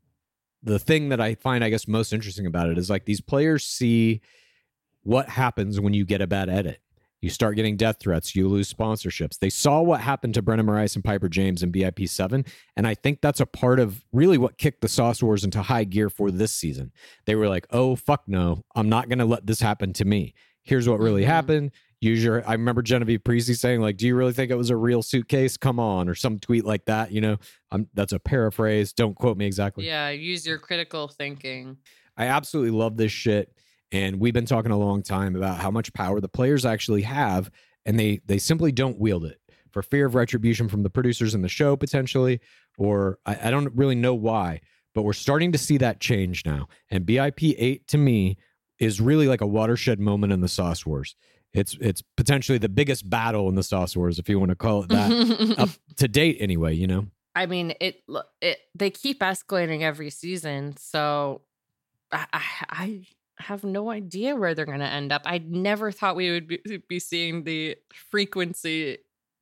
the thing that I find, I guess, most interesting about it is like these players see what happens when you get a bad edit. You start getting death threats, you lose sponsorships. They saw what happened to Brennan Morais and Piper James in B I P seven, and I think that's a part of really what kicked the Sauce Wars into high gear for this season. They were like, oh, fuck no, I'm not going to let this happen to me. Here's what really mm-hmm. happened. Use your, I remember Genevieve Parisi saying, like, do you really think it was a real suitcase? Come on, or some tweet like that, you know? Um, that's a paraphrase. Don't quote me exactly. Yeah, use your critical thinking. I absolutely love this shit. And we've been talking a long time about how much power the players actually have, and they they simply don't wield it for fear of retribution from the producers in the show, potentially, or I, I don't really know why, but we're starting to see that change now. And B I P eight, to me, is really like a watershed moment in the Sauce Wars. It's it's potentially the biggest battle in the Sauce Wars, if you want to call it that, up to date anyway, you know? I mean, it, it they keep escalating every season, so I... I, I have no idea where they're going to end up. I never thought we would be, be seeing the frequency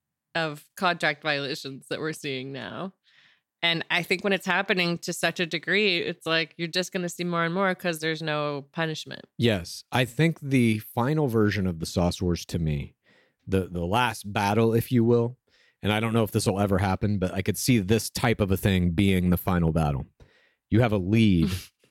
of contract violations that we're seeing now. And I think when it's happening to such a degree, it's like you're just going to see more and more because there's no punishment. Yes. I think the final version of the Sauce Wars, to me, the, the last battle, if you will, and I don't know if this will ever happen, but I could see this type of a thing being the final battle. You have a lead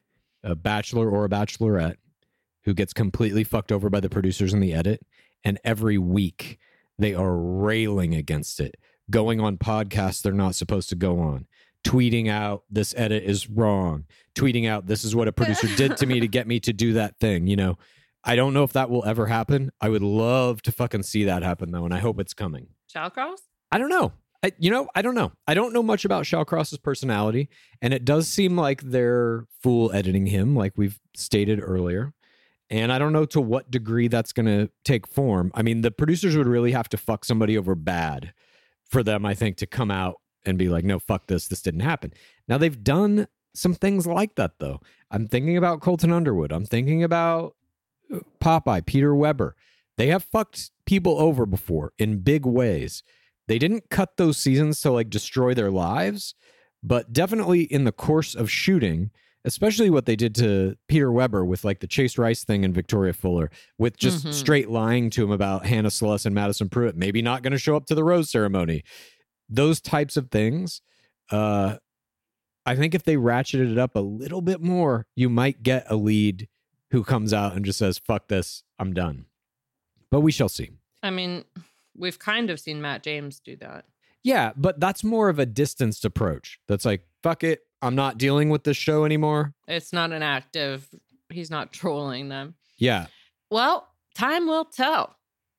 a bachelor or a bachelorette who gets completely fucked over by the producers in the edit, and every week they are railing against it, going on podcasts they're not supposed to go on, tweeting out this edit is wrong, tweeting out this is what a producer did to me to get me to do that thing. You know, I don't know if that will ever happen. I would love to fucking see that happen though, and I hope it's coming. Shallcross? I don't know. I, you know, I don't know. I don't know much about Shallcross's personality, and it does seem like they're fool editing him, like we've stated earlier. And I don't know to what degree that's going to take form. I mean, the producers would really have to fuck somebody over bad for them, I think, to come out and be like, no, fuck this. This didn't happen. Now, they've done some things like that, though. I'm thinking about Colton Underwood. I'm thinking about Popeye, Peter Weber. They have fucked people over before in big ways. They didn't cut those seasons to like destroy their lives, but definitely in the course of shooting, especially what they did to Peter Weber with like the Chase Rice thing and Victoria Fuller, with just Mhm. straight lying to him about Hannah Celeste and Madison Pruitt, maybe not going to show up to the rose ceremony. Those types of things. Uh, I think if they ratcheted it up a little bit more, you might get a lead who comes out and just says, fuck this, I'm done. But we shall see. I mean, we've kind of seen Matt James do that. Yeah, but that's more of a distanced approach. That's like, fuck it, I'm not dealing with this show anymore. It's not an active, he's not trolling them. Yeah. Well, time will tell.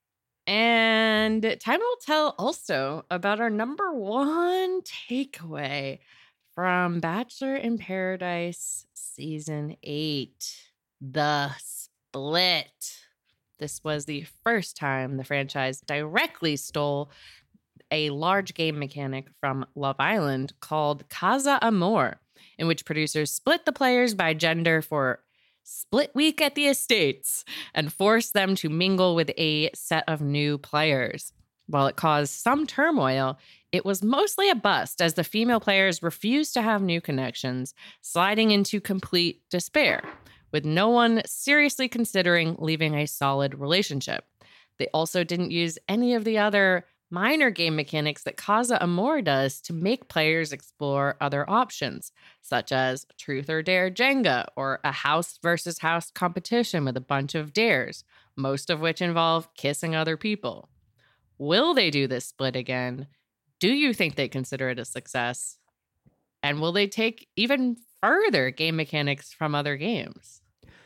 And time will tell also about our number one takeaway from Bachelor in Paradise season eight, The Split. This was the first time the franchise directly stole a large game mechanic from Love Island called Casa Amor, in which producers split the players by gender for split week at the estates and forced them to mingle with a set of new players. While it caused some turmoil, it was mostly a bust as the female players refused to have new connections, sliding into complete despair, with no one seriously considering leaving a solid relationship. They also didn't use any of the other minor game mechanics that Casa Amor does to make players explore other options, such as Truth or Dare Jenga or a house versus house competition with a bunch of dares, most of which involve kissing other people. Will they do this split again? Do you think they consider it a success? And will they take even further game mechanics from other games?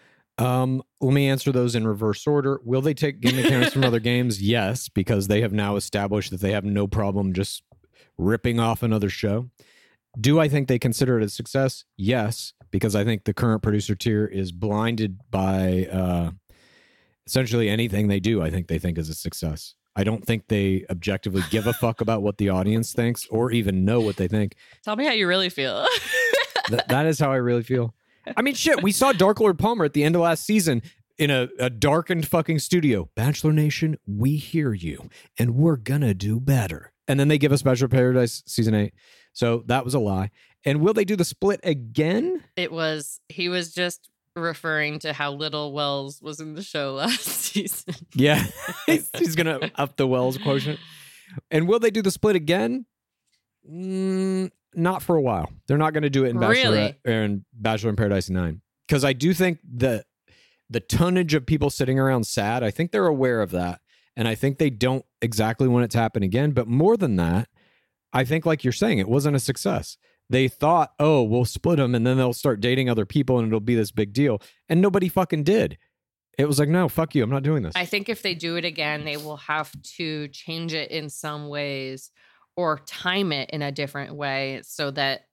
Um, let me answer those in reverse order. Will they take game mechanics from other games? Yes, because they have now established that they have no problem just ripping off another show. Do I think they consider it a success? Yes, because I think the current producer tier is blinded by uh, essentially anything they do. I think they think is a success. I don't think they objectively give a fuck about what the audience thinks or even know what they think. Tell me how you really feel. Th- that is how I really feel. I mean, shit, we saw Dark Lord Palmer at the end of last season in a, a darkened fucking studio. Bachelor Nation, we hear you, and we're gonna do better. And then they give us Bachelor in Paradise season eight. So that was a lie. And will they do the split again? It was, he was just referring to how little Wells was in the show last season. Yeah, he's, he's gonna up the Wells quotient. And will they do the split again? Mm, not for a while. They're not going to do it in Bachelor Really? and Bachelor in Paradise nine, because I do think that the tonnage of people sitting around sad, I think they're aware of that, and I think they don't exactly want it to happen again. But more than that, I think, like you're saying, it wasn't a success. They thought, oh, we'll split them, and then they'll start dating other people, and it'll be this big deal, and nobody fucking did. It was like, no, fuck you, I'm not doing this. I think if they do it again, they will have to change it in some ways or time it in a different way so that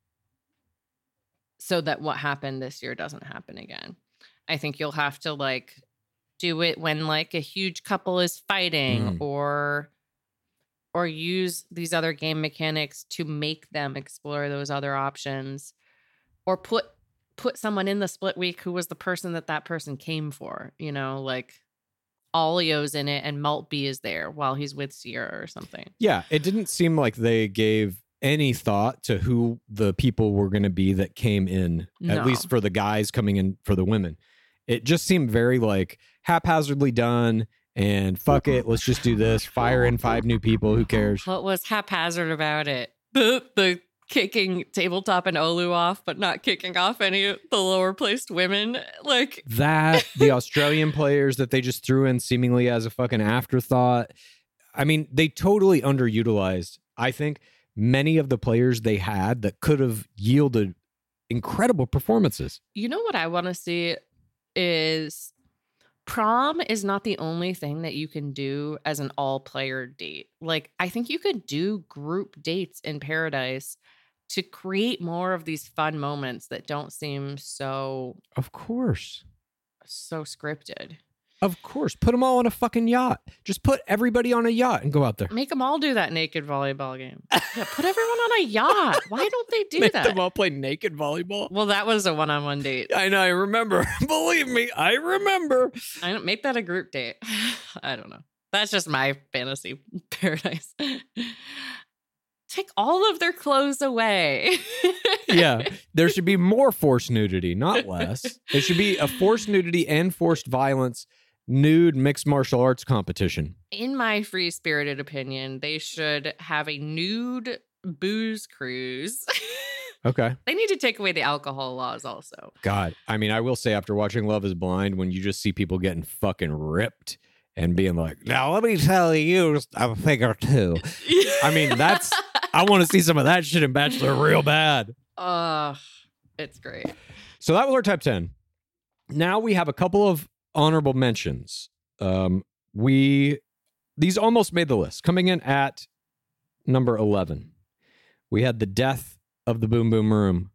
so that what happened this year doesn't happen again. I think you'll have to like do it when like a huge couple is fighting Mm. or or use these other game mechanics to make them explore those other options, or put put someone in the split week who was the person that that person came for, you know, like Olio's in it and Maltby is there while he's with Sierra or something. Yeah, it didn't seem like they gave any thought to who the people were going to be that came in, No. at least for the guys coming in for the women. It just seemed very like haphazardly done and fuck it, let's just do this. Fire in five new people, who cares? What was haphazard about it? The the kicking Tabletop and Olu off, but not kicking off any of the lower placed women. Like That, the Australian players that they just threw in seemingly as a fucking afterthought. I mean, they totally underutilized, I think, many of the players they had that could have yielded incredible performances. You know what I want to see is prom is not the only thing that you can do as an all-player date. Like, I think you could do group dates in Paradise to create more of these fun moments that don't seem so Of course. so scripted. Of course. Put them all on a fucking yacht. Just put everybody on a yacht and go out there. Make them all do that naked volleyball game. Yeah, put everyone on a yacht. Why don't they do Make that? them all play naked volleyball. Well, that was a one-on-one date. I know, I remember. Believe me, I remember. I don't make that a group date. I don't know. That's just my fantasy paradise. take all of their clothes away. Yeah, there should be more forced nudity, not less. It should be a forced nudity and forced violence nude mixed martial arts competition. In my free-spirited opinion, they should have a nude booze cruise. Okay. They need to take away the alcohol laws also. God, I mean, I will say after watching Love is Blind, when you just see people getting fucking ripped and being like, now let me tell you a thing or two. I mean, that's, I want to see some of that shit in Bachelor real bad. Uh, it's great. So that was our top ten. Now we have a couple of honorable mentions. Um, we, these almost made the list. Coming in at number eleven, we had the death of the Boom Boom Room.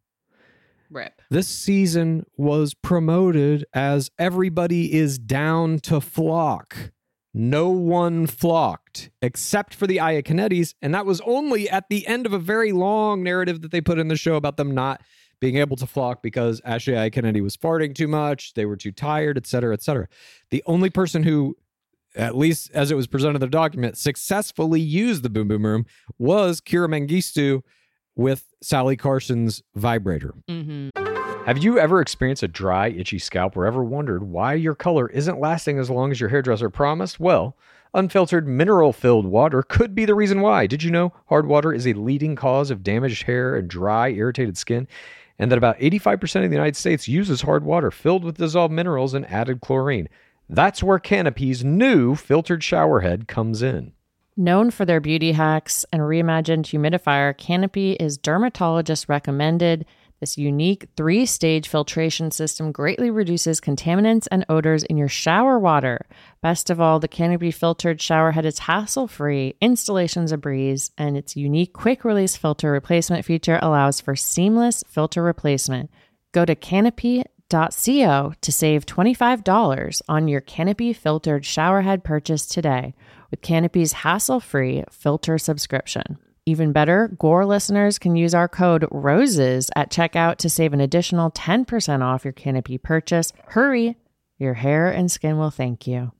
Rip. This season was promoted as everybody is down to flock. No one flocked except for the Iaconettis, and that was only at the end of a very long narrative that they put in the show about them not being able to flock because Ashley Iaconetti was farting too much, they were too tired, et cetera, et cetera. The only person who, at least as it was presented in the document, successfully used the Boom Boom Room was Kira Mengistu with Sally Carson's vibrator. Mm-hmm. Have you ever experienced a dry, itchy scalp or ever wondered why your color isn't lasting as long as your hairdresser promised? Well, unfiltered, mineral-filled water could be the reason why. Did you know hard water is a leading cause of damaged hair and dry, irritated skin? And that about eighty-five percent of the United States uses hard water filled with dissolved minerals and added chlorine. That's where Canopy's new filtered shower head comes in. Known for their beauty hacks and reimagined humidifier, Canopy is dermatologist recommended. This unique three-stage filtration system greatly reduces contaminants and odors in your shower water. Best of all, the Canopy filtered shower head is hassle-free, installation's a breeze, and its unique quick-release filter replacement feature allows for seamless filter replacement. Go to canopy dot co to save twenty-five dollars on your Canopy filtered shower head purchase today with Canopy's hassle-free filter subscription. Even better, Gore listeners can use our code ROSES at checkout to save an additional ten percent off your Canopy purchase. Hurry, your hair and skin will thank you.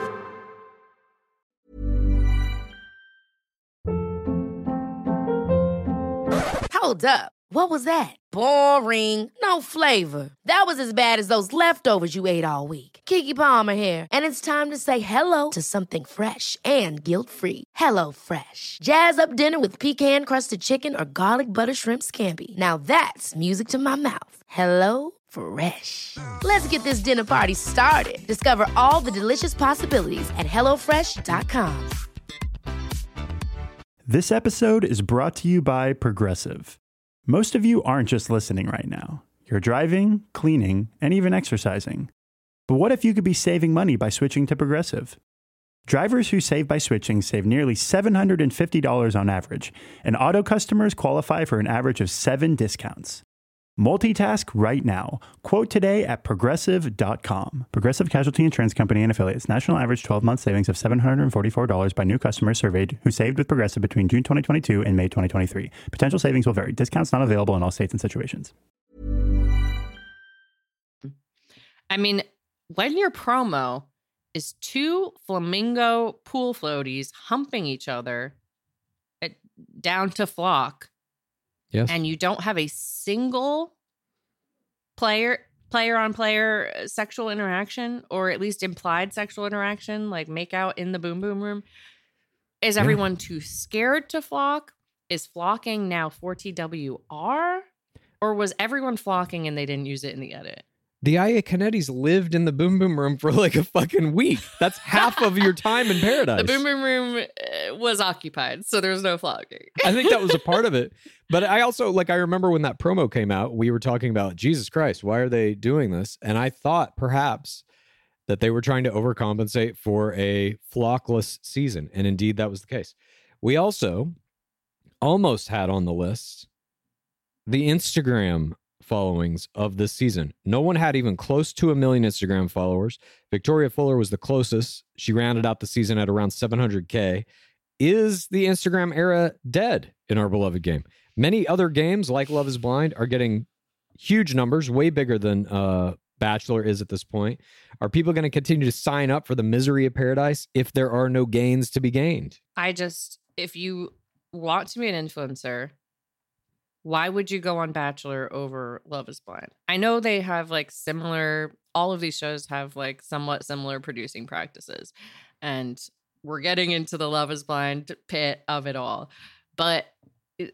Hold up. What was that? Boring. No flavor. That was as bad as those leftovers you ate all week. Keke Palmer here, and it's time to say hello to something fresh and guilt-free. Hello Fresh. Jazz up dinner with pecan-crusted chicken or garlic butter shrimp scampi. Now that's music to my mouth. Hello Fresh. Let's get this dinner party started. Discover all the delicious possibilities at hello fresh dot com. This episode is brought to you by Progressive. Most of you aren't just listening right now. You're driving, cleaning, and even exercising. But what if you could be saving money by switching to Progressive? Drivers who save by switching save nearly seven hundred fifty dollars on average, and auto customers qualify for an average of seven discounts. Multitask right now. Quote today at progressive dot com. Progressive Casualty Insurance Company and Affiliates. National average twelve-month savings of seven hundred forty-four dollars by new customers surveyed who saved with Progressive between June twenty twenty-two and May twenty twenty-three. Potential savings will vary. Discounts not available in all states and situations. I mean, when your promo is two flamingo pool floaties humping each other at, down to flock, yes, and you don't have a single player player on player sexual interaction, or at least implied sexual interaction, like make out in the Boom Boom Room, is everyone yeah. too scared to flock? Is flocking now for T W R? Or was everyone flocking and they didn't use it in the edit? The Iaconettis lived in the Boom Boom Room for like a fucking week. That's half of your time in paradise. The Boom Boom Room uh, was occupied, so there's no flocking. I think that was a part of it. But I also, like, I remember when that promo came out, we were talking about, Jesus Christ, why are they doing this? And I thought perhaps that they were trying to overcompensate for a flockless season. And indeed, that was the case. We also almost had on the list the Instagram followings of this season. No one had even close to a million Instagram followers. Victoria Fuller was the closest. She rounded out the season at around seven hundred K. Is the Instagram era dead in our beloved game? Many other games like Love is Blind are getting huge numbers, way bigger than uh, Bachelor is at this point. Are people going to continue to sign up for the misery of paradise if there are no gains to be gained? I just, if you want to be an influencer, why would you go on Bachelor over Love is Blind? I know they have like similar, all of these shows have like somewhat similar producing practices. And we're getting into the Love is Blind pit of it all. But uh,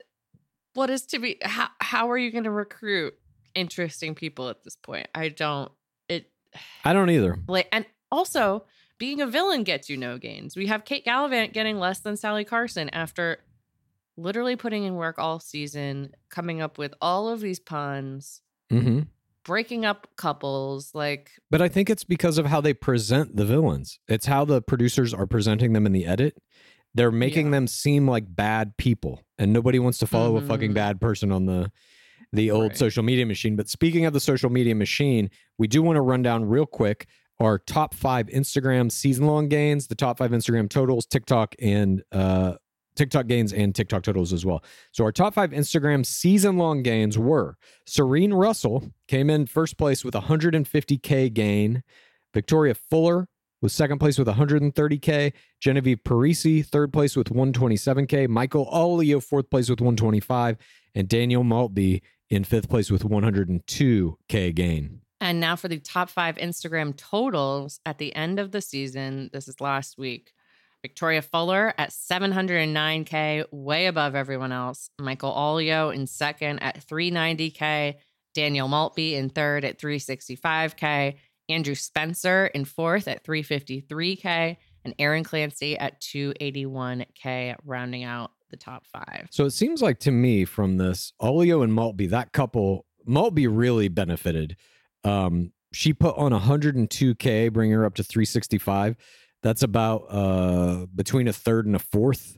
what is to be, how, how are you going to recruit interesting people at this point? I don't, it. I don't either. Like, and also, being a villain gets you no gains. We have Kate Gallivant getting less than Sally Carson after literally putting in work all season, coming up with all of these puns, Mm-hmm. breaking up couples. Like, But I think it's because of how they present the villains. It's how the producers are presenting them in the edit. They're making them seem like bad people, and nobody wants to follow Mhm. a fucking bad person on the the old Right. social media machine. But speaking of the social media machine, we do want to run down real quick our top five Instagram season-long gains, the top five Instagram totals, TikTok and uh, TikTok gains and TikTok totals as well. So our top five Instagram season-long gains were Serene Russell came in first place with one hundred fifty K gain. Victoria Fuller was second place with one hundred thirty K. Genevieve Parisi, third place with one hundred twenty-seven K. Michael Olio, fourth place with one hundred twenty-five. And Daniel Maltby in fifth place with one hundred two K gain. and now for the top five Instagram totals at the end of the season. This is last week. Victoria Fuller at seven hundred nine K, way above everyone else. Michael Olio in second at three hundred ninety K. Daniel Maltby in third at three hundred sixty-five K. Andrew Spencer in fourth at three hundred fifty-three K. And Aaron Clancy at two hundred eighty-one K, rounding out the top five. So it seems like to me from this, Olio and Maltby, that couple, Maltby really benefited. Um, she put on one hundred two K, bringing her up to three hundred sixty-five. That's about uh, between a third and a fourth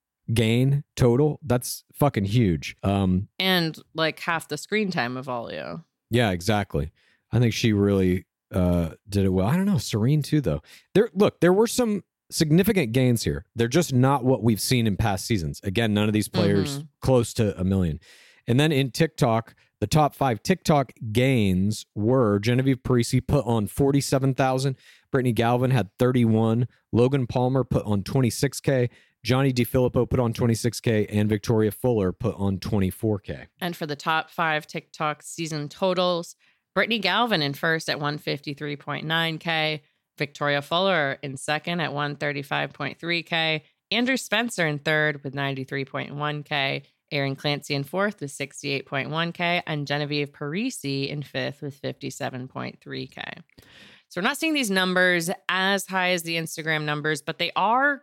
gain total. That's fucking huge. Um, And like half the screen time of Olio. yeah, exactly. I think she really uh, did it well. I don't know, Serene too, though. There, look, there were some significant gains here. They're just not what we've seen in past seasons. Again, none of these players Mhm. close to a million. And then in TikTok, the top five TikTok gains were Genevieve Parisi put on forty-seven thousand. Brittany Galvin had thirty-one. Logan Palmer put on twenty-six K. Johnny DiFilippo put on twenty-six K. And Victoria Fuller put on twenty-four K. And for the top five TikTok season totals, Brittany Galvin in first at one hundred fifty-three point nine K. Victoria Fuller in second at one hundred thirty-five point three K. Andrew Spencer in third with ninety-three point one K. Aaron Clancy in fourth with sixty-eight point one K. And Genevieve Parisi in fifth with fifty-seven point three K. So we're not seeing these numbers as high as the Instagram numbers, but they are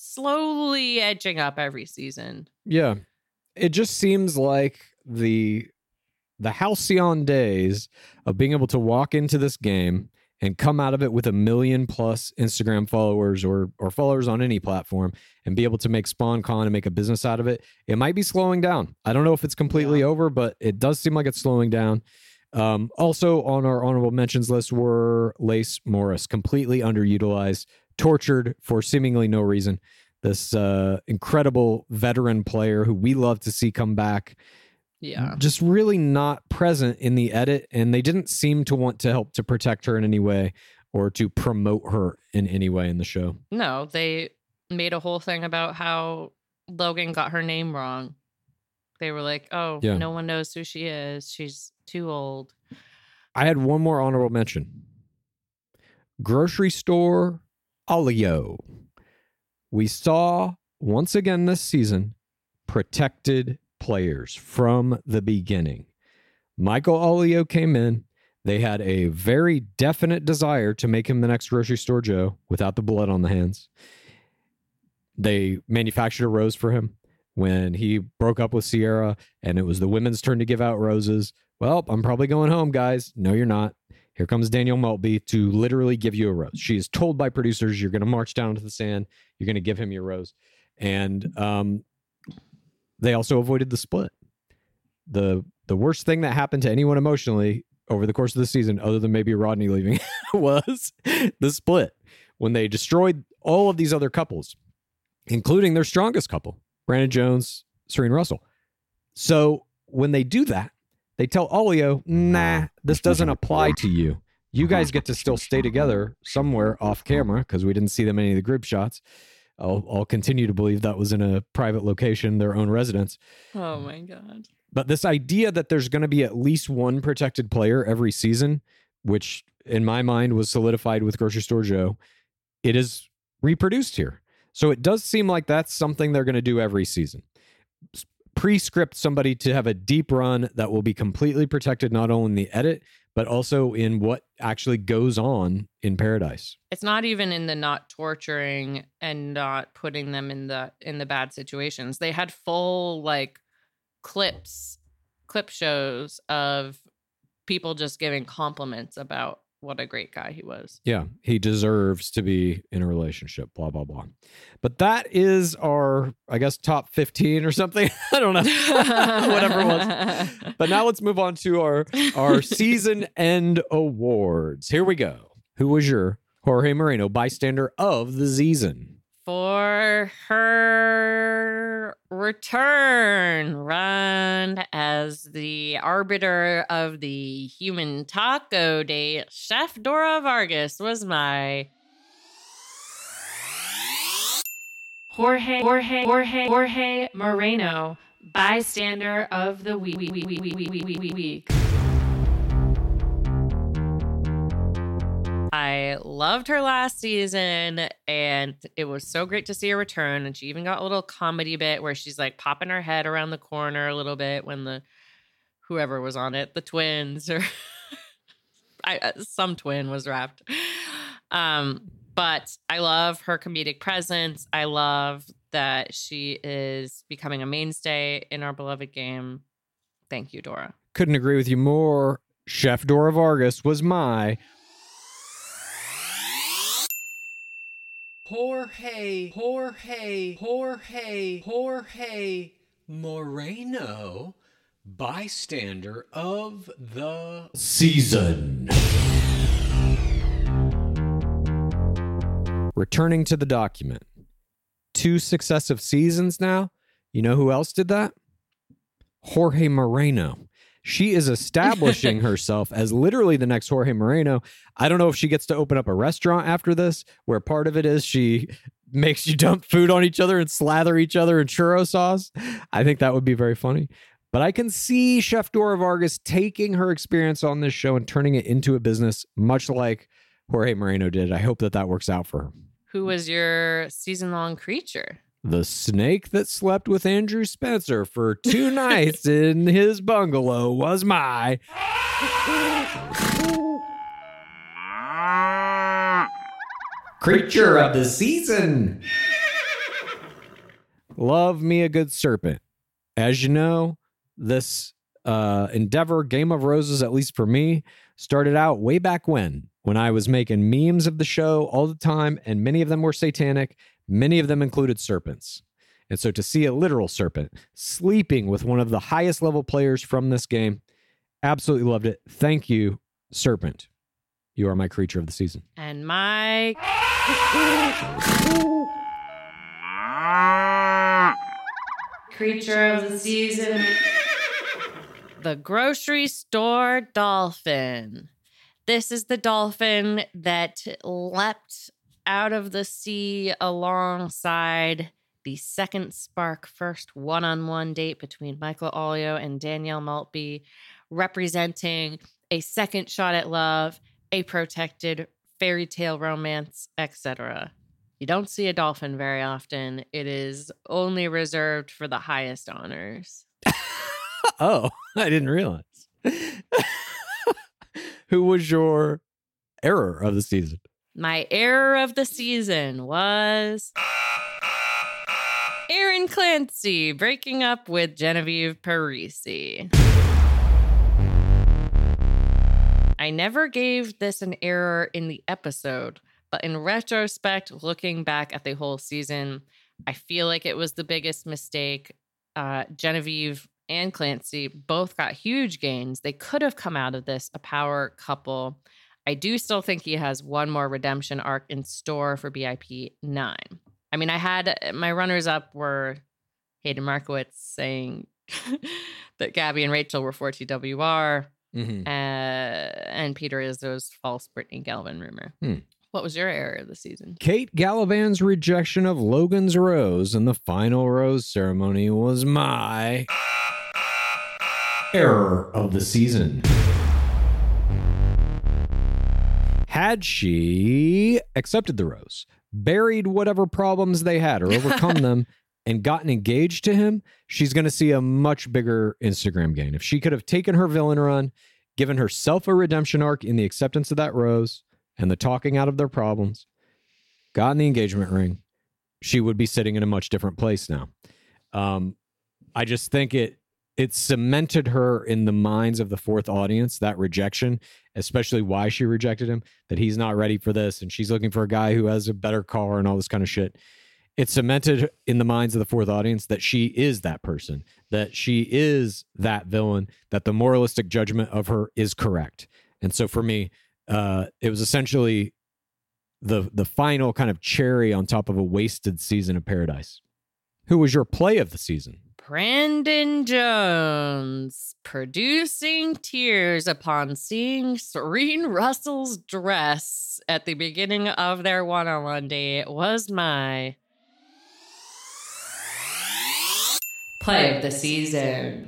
slowly edging up every season. Yeah. It just seems like the the halcyon days of being able to walk into this game and come out of it with a million plus Instagram followers or or followers on any platform and be able to make SpawnCon and make a business out of it. It might be slowing down. I don't know if it's completely over, but it does seem like it's slowing down. Um, also on our honorable mentions list were Lace Morris, completely underutilized, tortured for seemingly no reason. This uh, incredible veteran player who we love to see come back. Yeah. Just really not present in the edit, and they didn't seem to want to help to protect her in any way or to promote her in any way in the show. No, they made a whole thing about how Logan got her name wrong. They were like, oh, Yeah. no one knows who she is. She's too old. I had one more honorable mention. Grocery store Olio. We saw once again this season protected players from the beginning. Michael Olio came in. They had a very definite desire to make him the next Grocery Store Joe without the blood on the hands. They manufactured a rose for him when he broke up with Sierra, and it was the women's turn to give out roses. Well, I'm probably going home, guys. No, you're not. Here comes Danielle Maltby to literally give you a rose. She is told by producers, you're going to march down to the sand. You're going to give him your rose. And um, they also avoided the split. The the worst thing that happened to anyone emotionally over the course of the season, other than maybe Rodney leaving, was the split. When they destroyed all of these other couples, including their strongest couple, Brandon Jones, Serene Russell. So when they do that, they tell Olio, nah, this doesn't apply to you. You guys get to still stay together somewhere off camera because we didn't see them in any of the group shots. I'll, I'll continue to believe that was in a private location, their own residence. Oh my God. But this idea that there's going to be at least one protected player every season, which in my mind was solidified with Grocery Store Joe, it is reproduced here. So it does seem like that's something they're going to do every season. Pre-script somebody to have a deep run that will be completely protected, not only in the edit, but also in what actually goes on in Paradise. It's not even in the not torturing and not putting them in the in the bad situations. They had full like clips, clip shows of people just giving compliments about what a great guy he was. Yeah, he deserves to be in a relationship, blah, blah, blah. But that is our, I guess, top fifteen or something. I don't know. Whatever it was. But now let's move on to our, our season end awards. Here we go. Who was your Jorge Moreno bystander of the season? For her return run as the arbiter of the human taco date, Chef Dora Vargas was my Jorge Jorge Jorge Jorge Moreno bystander of the week. week, week, week, week, week, week. I loved her last season, and it was so great to see her return. And she even got a little comedy bit where she's like popping her head around the corner a little bit when the whoever was on it, the twins or I, some twin was wrapped. Um, but I love her comedic presence. I love that she is becoming a mainstay in our beloved game. Thank you, Dora. Couldn't agree with you more. Chef Dora Vargas was my Jorge, Jorge, Jorge, Jorge Moreno, bystander of the season. Returning to the document. Two successive seasons now. You know who else did that? Jorge Moreno. She is establishing herself as literally the next Jorge Moreno. I don't know if she gets to open up a restaurant after this, where part of it is she makes you dump food on each other and slather each other in churro sauce. I think that would be very funny. But I can see Chef Dora Vargas taking her experience on this show and turning it into a business, much like Jorge Moreno did. I hope that that works out for her. Who was your season-long creature? The snake that slept with Andrew Spencer for two nights in his bungalow was my creature of the season. Love me a good serpent. As you know, this uh, endeavor, Game of Roses, at least for me, started out way back when, when I was making memes of the show all the time, and many of them were satanic. Many of them included serpents. And so to see a literal serpent sleeping with one of the highest level players from this game, absolutely loved it. Thank you, Serpent. You are my creature of the season. And my creature of the season, the grocery store dolphin. This is the dolphin that leapt out of the sea alongside the second spark first one-on-one date between Michael Olio and Danielle Maltby, representing a second shot at love, a protected fairy tale romance, et cetera. You don't see a dolphin very often. It is only reserved for the highest honors. Oh, I didn't realize. Who was your error of the season? My error of the season was Aaron Clancy breaking up with Genevieve Parisi. I never gave this an error in the episode, but in retrospect, looking back at the whole season, I feel like it was the biggest mistake. Uh, Genevieve and Clancy both got huge gains. They could have come out of this a power couple. I do still think he has one more redemption arc in store for B I P nine. I mean, I had my runners up were Hayden Markowitz saying that Gabby and Rachel were for T W R, mm-hmm. uh, and Peter Izzo's false Brittany Galvin rumor. Hmm. What was your area of the season? Kate Gallivan's rejection of Logan's rose in the final rose ceremony was my error of the season. Had she accepted the rose, buried whatever problems they had or overcome them, and gotten engaged to him, she's going to see a much bigger Instagram gain. If she could have taken her villain run, given herself a redemption arc in the acceptance of that rose and the talking out of their problems, gotten the engagement ring, she would be sitting in a much different place now. Um, I just think it it cemented her in the minds of the fourth audience, that rejection, especially why she rejected him, that he's not ready for this and she's looking for a guy who has a better car and all this kind of shit. It cemented in the minds of the fourth audience that she is that person, that she is that villain, that the moralistic judgment of her is correct. And so for me, uh, it was essentially the the final kind of cherry on top of a wasted season of Paradise. Who was your play of the season? Brandon Jones, producing tears upon seeing Serene Russell's dress at the beginning of their one-on-one date, was my play of the season.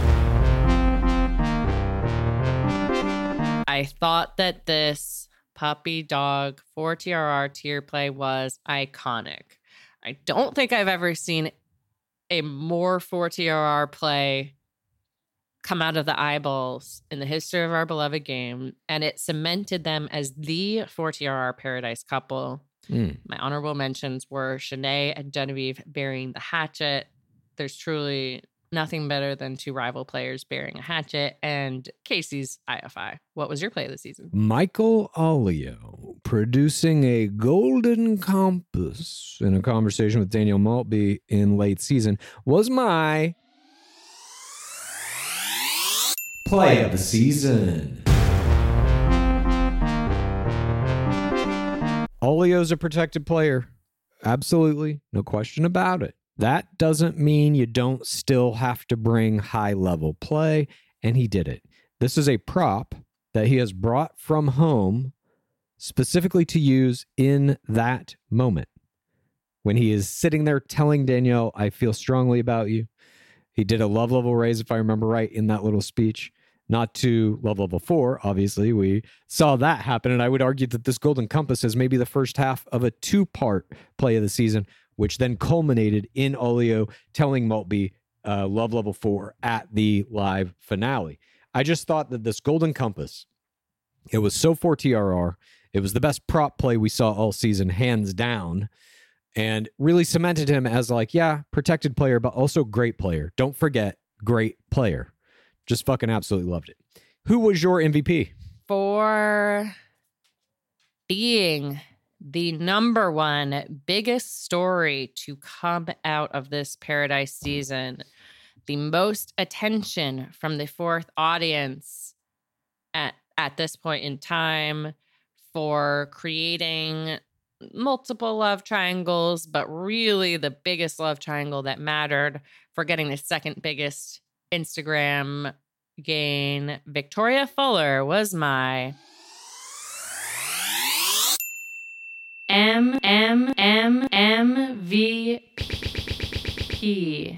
I thought that this puppy dog four T R R tier play was iconic. I don't think I've ever seen a more four T R R play come out of the eyeballs in the history of our beloved game, and it cemented them as the four T R R Paradise couple. Mm. My honorable mentions were Shanae and Genevieve burying the hatchet. There's truly nothing better than two rival players bearing a hatchet, and Casey's I F I. What was your play of the season? Michael Olio producing a golden compass in a conversation with Danielle Maltby in late season was my play of the season. Olio's a protected player. Absolutely. No question about it. That doesn't mean you don't still have to bring high-level play, and he did it. This is a prop that he has brought from home specifically to use in that moment. When he is sitting there telling Danielle, I feel strongly about you. He did a love level raise, if I remember right, in that little speech. Not to love level four, obviously. We saw that happen, and I would argue that this Golden Compass is maybe the first half of a two-part play of the season, which then culminated in Olio telling Maltby uh, love level four at the live finale. I just thought that this Golden Compass, it was so four T R R. It was the best prop play we saw all season, hands down, and really cemented him as like, yeah, protected player, but also great player. Don't forget, great player. Just fucking absolutely loved it. Who was your M V P? For being the number one biggest story to come out of this Paradise season, the most attention from the fourth audience at, at this point in time, for creating multiple love triangles, but really the biggest love triangle that mattered, for getting the second biggest Instagram gain, Victoria Fuller, was my M M M M V P.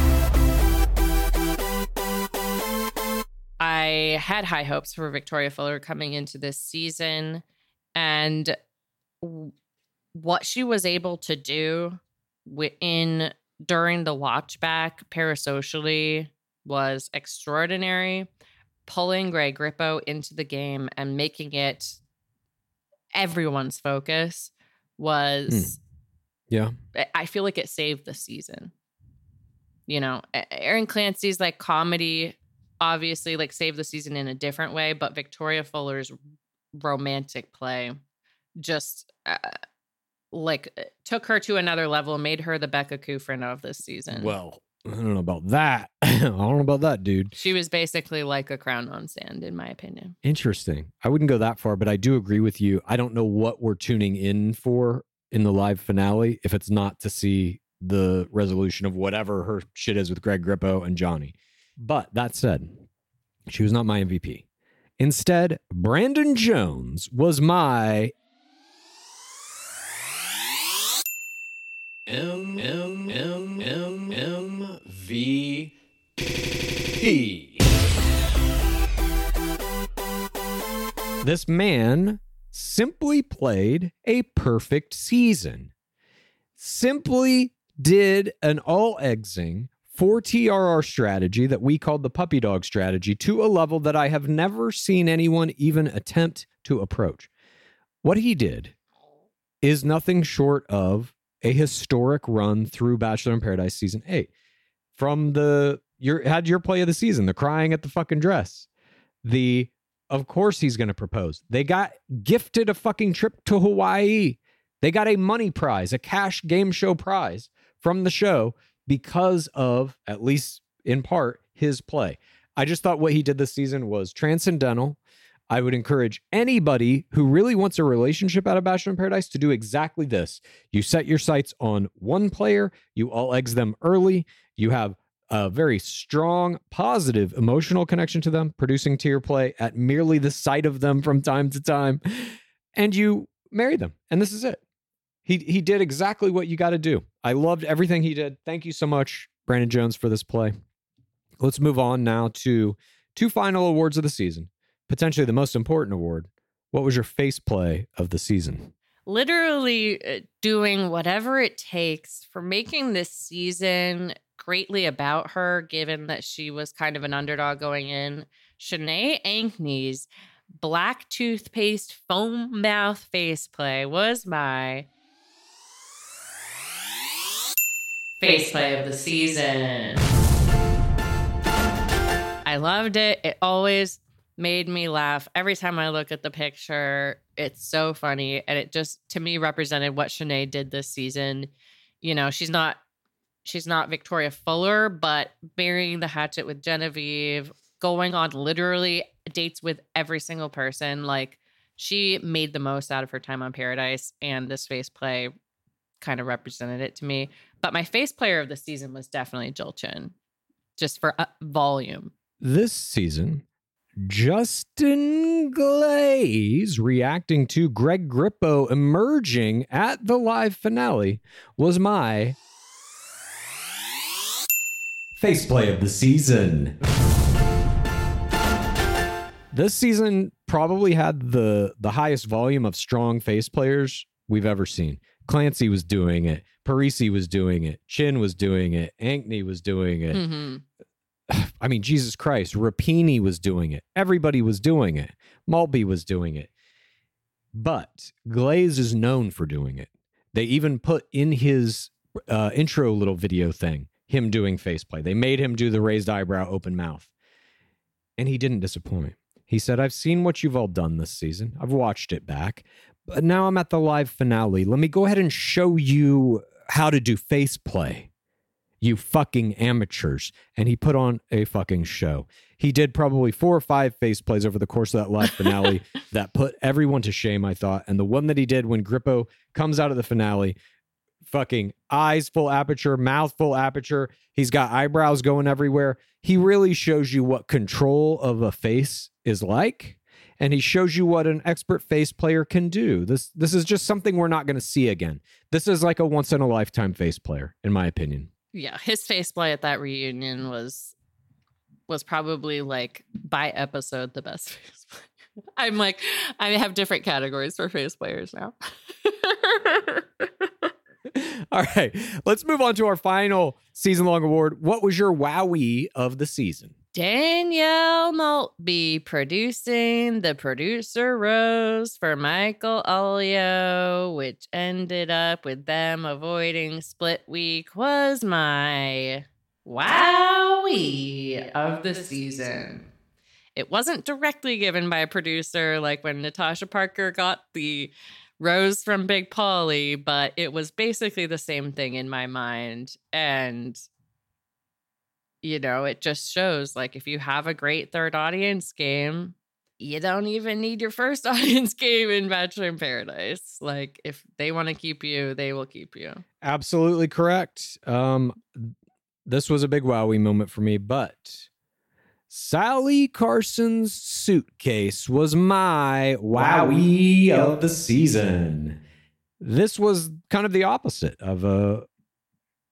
I had high hopes for Victoria Fuller coming into this season, and what she was able to do within during the watch back parasocially was extraordinary. Pulling Greg Grippo into the game and making it everyone's focus was, mm. yeah. I feel like it saved the season. You know, Aaron Clancy's like comedy obviously like saved the season in a different way, but Victoria Fuller's romantic play just uh, like took her to another level, made her the Becca Kufrin of this season. Well, I don't know about that. I don't know about that, dude. She was basically like a crown on sand, in my opinion. Interesting. I wouldn't go that far, but I do agree with you. I don't know what we're tuning in for in the live finale if it's not to see the resolution of whatever her shit is with Greg Grippo and Johnny. But that said, she was not my M V P. Instead, Brandon Jones was my M M M M M V P. This man simply played a perfect season. Simply did an all-egging for T R R strategy that we called the puppy dog strategy to a level that I have never seen anyone even attempt to approach. What he did is nothing short of a historic run through Bachelor in Paradise season eight. From the, your had your play of the season, the crying at the fucking dress, the, of course he's going to propose. They got gifted a fucking trip to Hawaii. They got a money prize, a cash game show prize from the show because of, at least in part, his play. I just thought what he did this season was transcendental. I would encourage anybody who really wants a relationship out of Bachelor in Paradise to do exactly this. You set your sights on one player, you all eggs them early, you have a very strong, positive, emotional connection to them, producing to your play at merely the sight of them from time to time, and you marry them. And this is it. He he did exactly what you got to do. I loved everything he did. Thank you so much, Brandon Jones, for this play. Let's move on now to two final awards of the season. Potentially the most important award. What was your face play of the season? Literally uh, doing whatever it takes for making this season greatly about her, given that she was kind of an underdog going in. Shanae Ankney's black toothpaste foam mouth face play was my face play of the season. I loved it. It always made me laugh. Every time I look at the picture, it's so funny. And it just, to me, represented what Shanae did this season. You know, she's not she's not Victoria Fuller, but burying the hatchet with Genevieve, going on literally dates with every single person. Like, she made the most out of her time on Paradise, and this face play kind of represented it to me. But my face player of the season was definitely Jill Chin, just for uh, volume. This season, Justin Glaze reacting to Greg Grippo emerging at the live finale was my face play of the season. This season probably had the the highest volume of strong face players we've ever seen. Clancy was doing it. Parisi was doing it. Chin was doing it. Ankney was doing it. Mm-hmm. I mean, Jesus Christ, Rapini was doing it. Everybody was doing it. Mulby was doing it. But Glaze is known for doing it. They even put in his uh, intro little video thing, him doing faceplay. They made him do the raised eyebrow, open mouth. And he didn't disappoint. He said, I've seen what you've all done this season. I've watched it back. But now I'm at the live finale. Let me go ahead and show you how to do faceplay. You fucking amateurs. And he put on a fucking show. He did probably four or five face plays over the course of that live finale that put everyone to shame, I thought. And the one that he did when Grippo comes out of the finale, fucking eyes full aperture, mouth full aperture. He's got eyebrows going everywhere. He really shows you what control of a face is like. And he shows you what an expert face player can do. This, this is just something we're not going to see again. This is like a once in a lifetime face player, in my opinion. Yeah, his face play at that reunion was was probably like by episode the best face play. I'm like, I have different categories for face players now. All right, let's move on to our final season-long award. What was your wowie of the season? Danielle Maltby producing the producer rose for Michael Olio, which ended up with them avoiding split week, was my wowie of the season. It wasn't directly given by a producer like when Natasha Parker got the rose from Big Pauly, but it was basically the same thing in my mind. And you know, it just shows, like, if you have a great third audience game, you don't even need your first audience game in Bachelor in Paradise. Like, if they want to keep you, they will keep you. Absolutely correct. Um, this was a big wowie moment for me, but Sally Carson's suitcase was my wowie of the season. This was kind of the opposite of a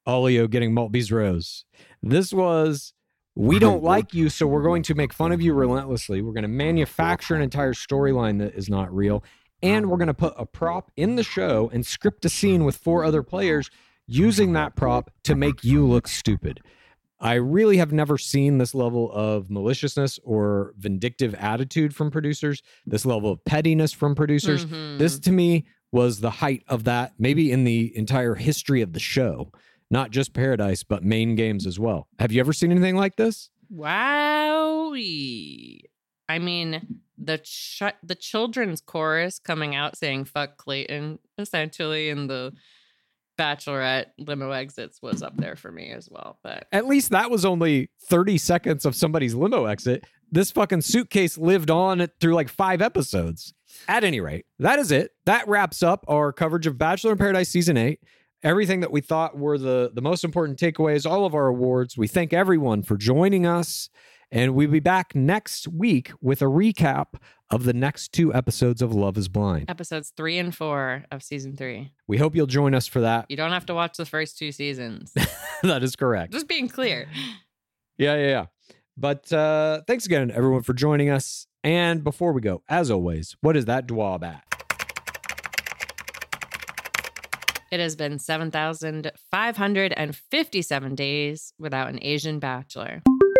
Olio getting Maltby's rose. This was, we don't like you, so we're going to make fun of you relentlessly. We're going to manufacture an entire storyline that is not real. And we're going to put a prop in the show and script a scene with four other players using that prop to make you look stupid. I really have never seen this level of maliciousness or vindictive attitude from producers, this level of pettiness from producers. Mhm. This, to me, was the height of that, maybe in the entire history of the show. Not just Paradise, but main games as well. Have you ever seen anything like this? Wow. I mean, the ch- the children's chorus coming out saying "fuck Clayton" essentially in the Bachelorette limo exits was up there for me as well. But At least that was only thirty seconds of somebody's limo exit. This fucking suitcase lived on it through like five episodes. At any rate, that is it. That wraps up our coverage of Bachelor in Paradise Season eight. Everything that we thought were the, the most important takeaways, all of our awards. We thank everyone for joining us. And we'll be back next week with a recap of the next two episodes of Love is Blind. episodes three and four of season three. We hope you'll join us for that. You don't have to watch the first two seasons. That is correct. Just being clear. Yeah, yeah, yeah. But uh, thanks again, everyone, for joining us. And before we go, as always, what is that dwab at? It has been seven thousand five hundred fifty-seven days without an Asian bachelor.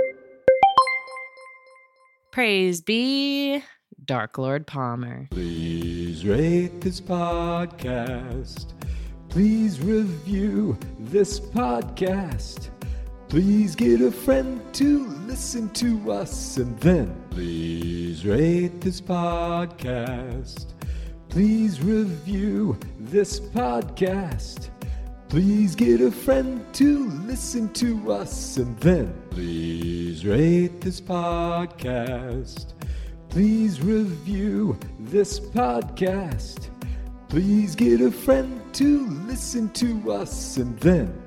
Praise be Dark Lord Palmer. Please rate this podcast. Please review this podcast. Please get a friend to listen to us. And then please rate this podcast. Please review this podcast. Please get a friend to listen to us. And then please rate this podcast. Please review this podcast. Please get a friend to listen to us. And then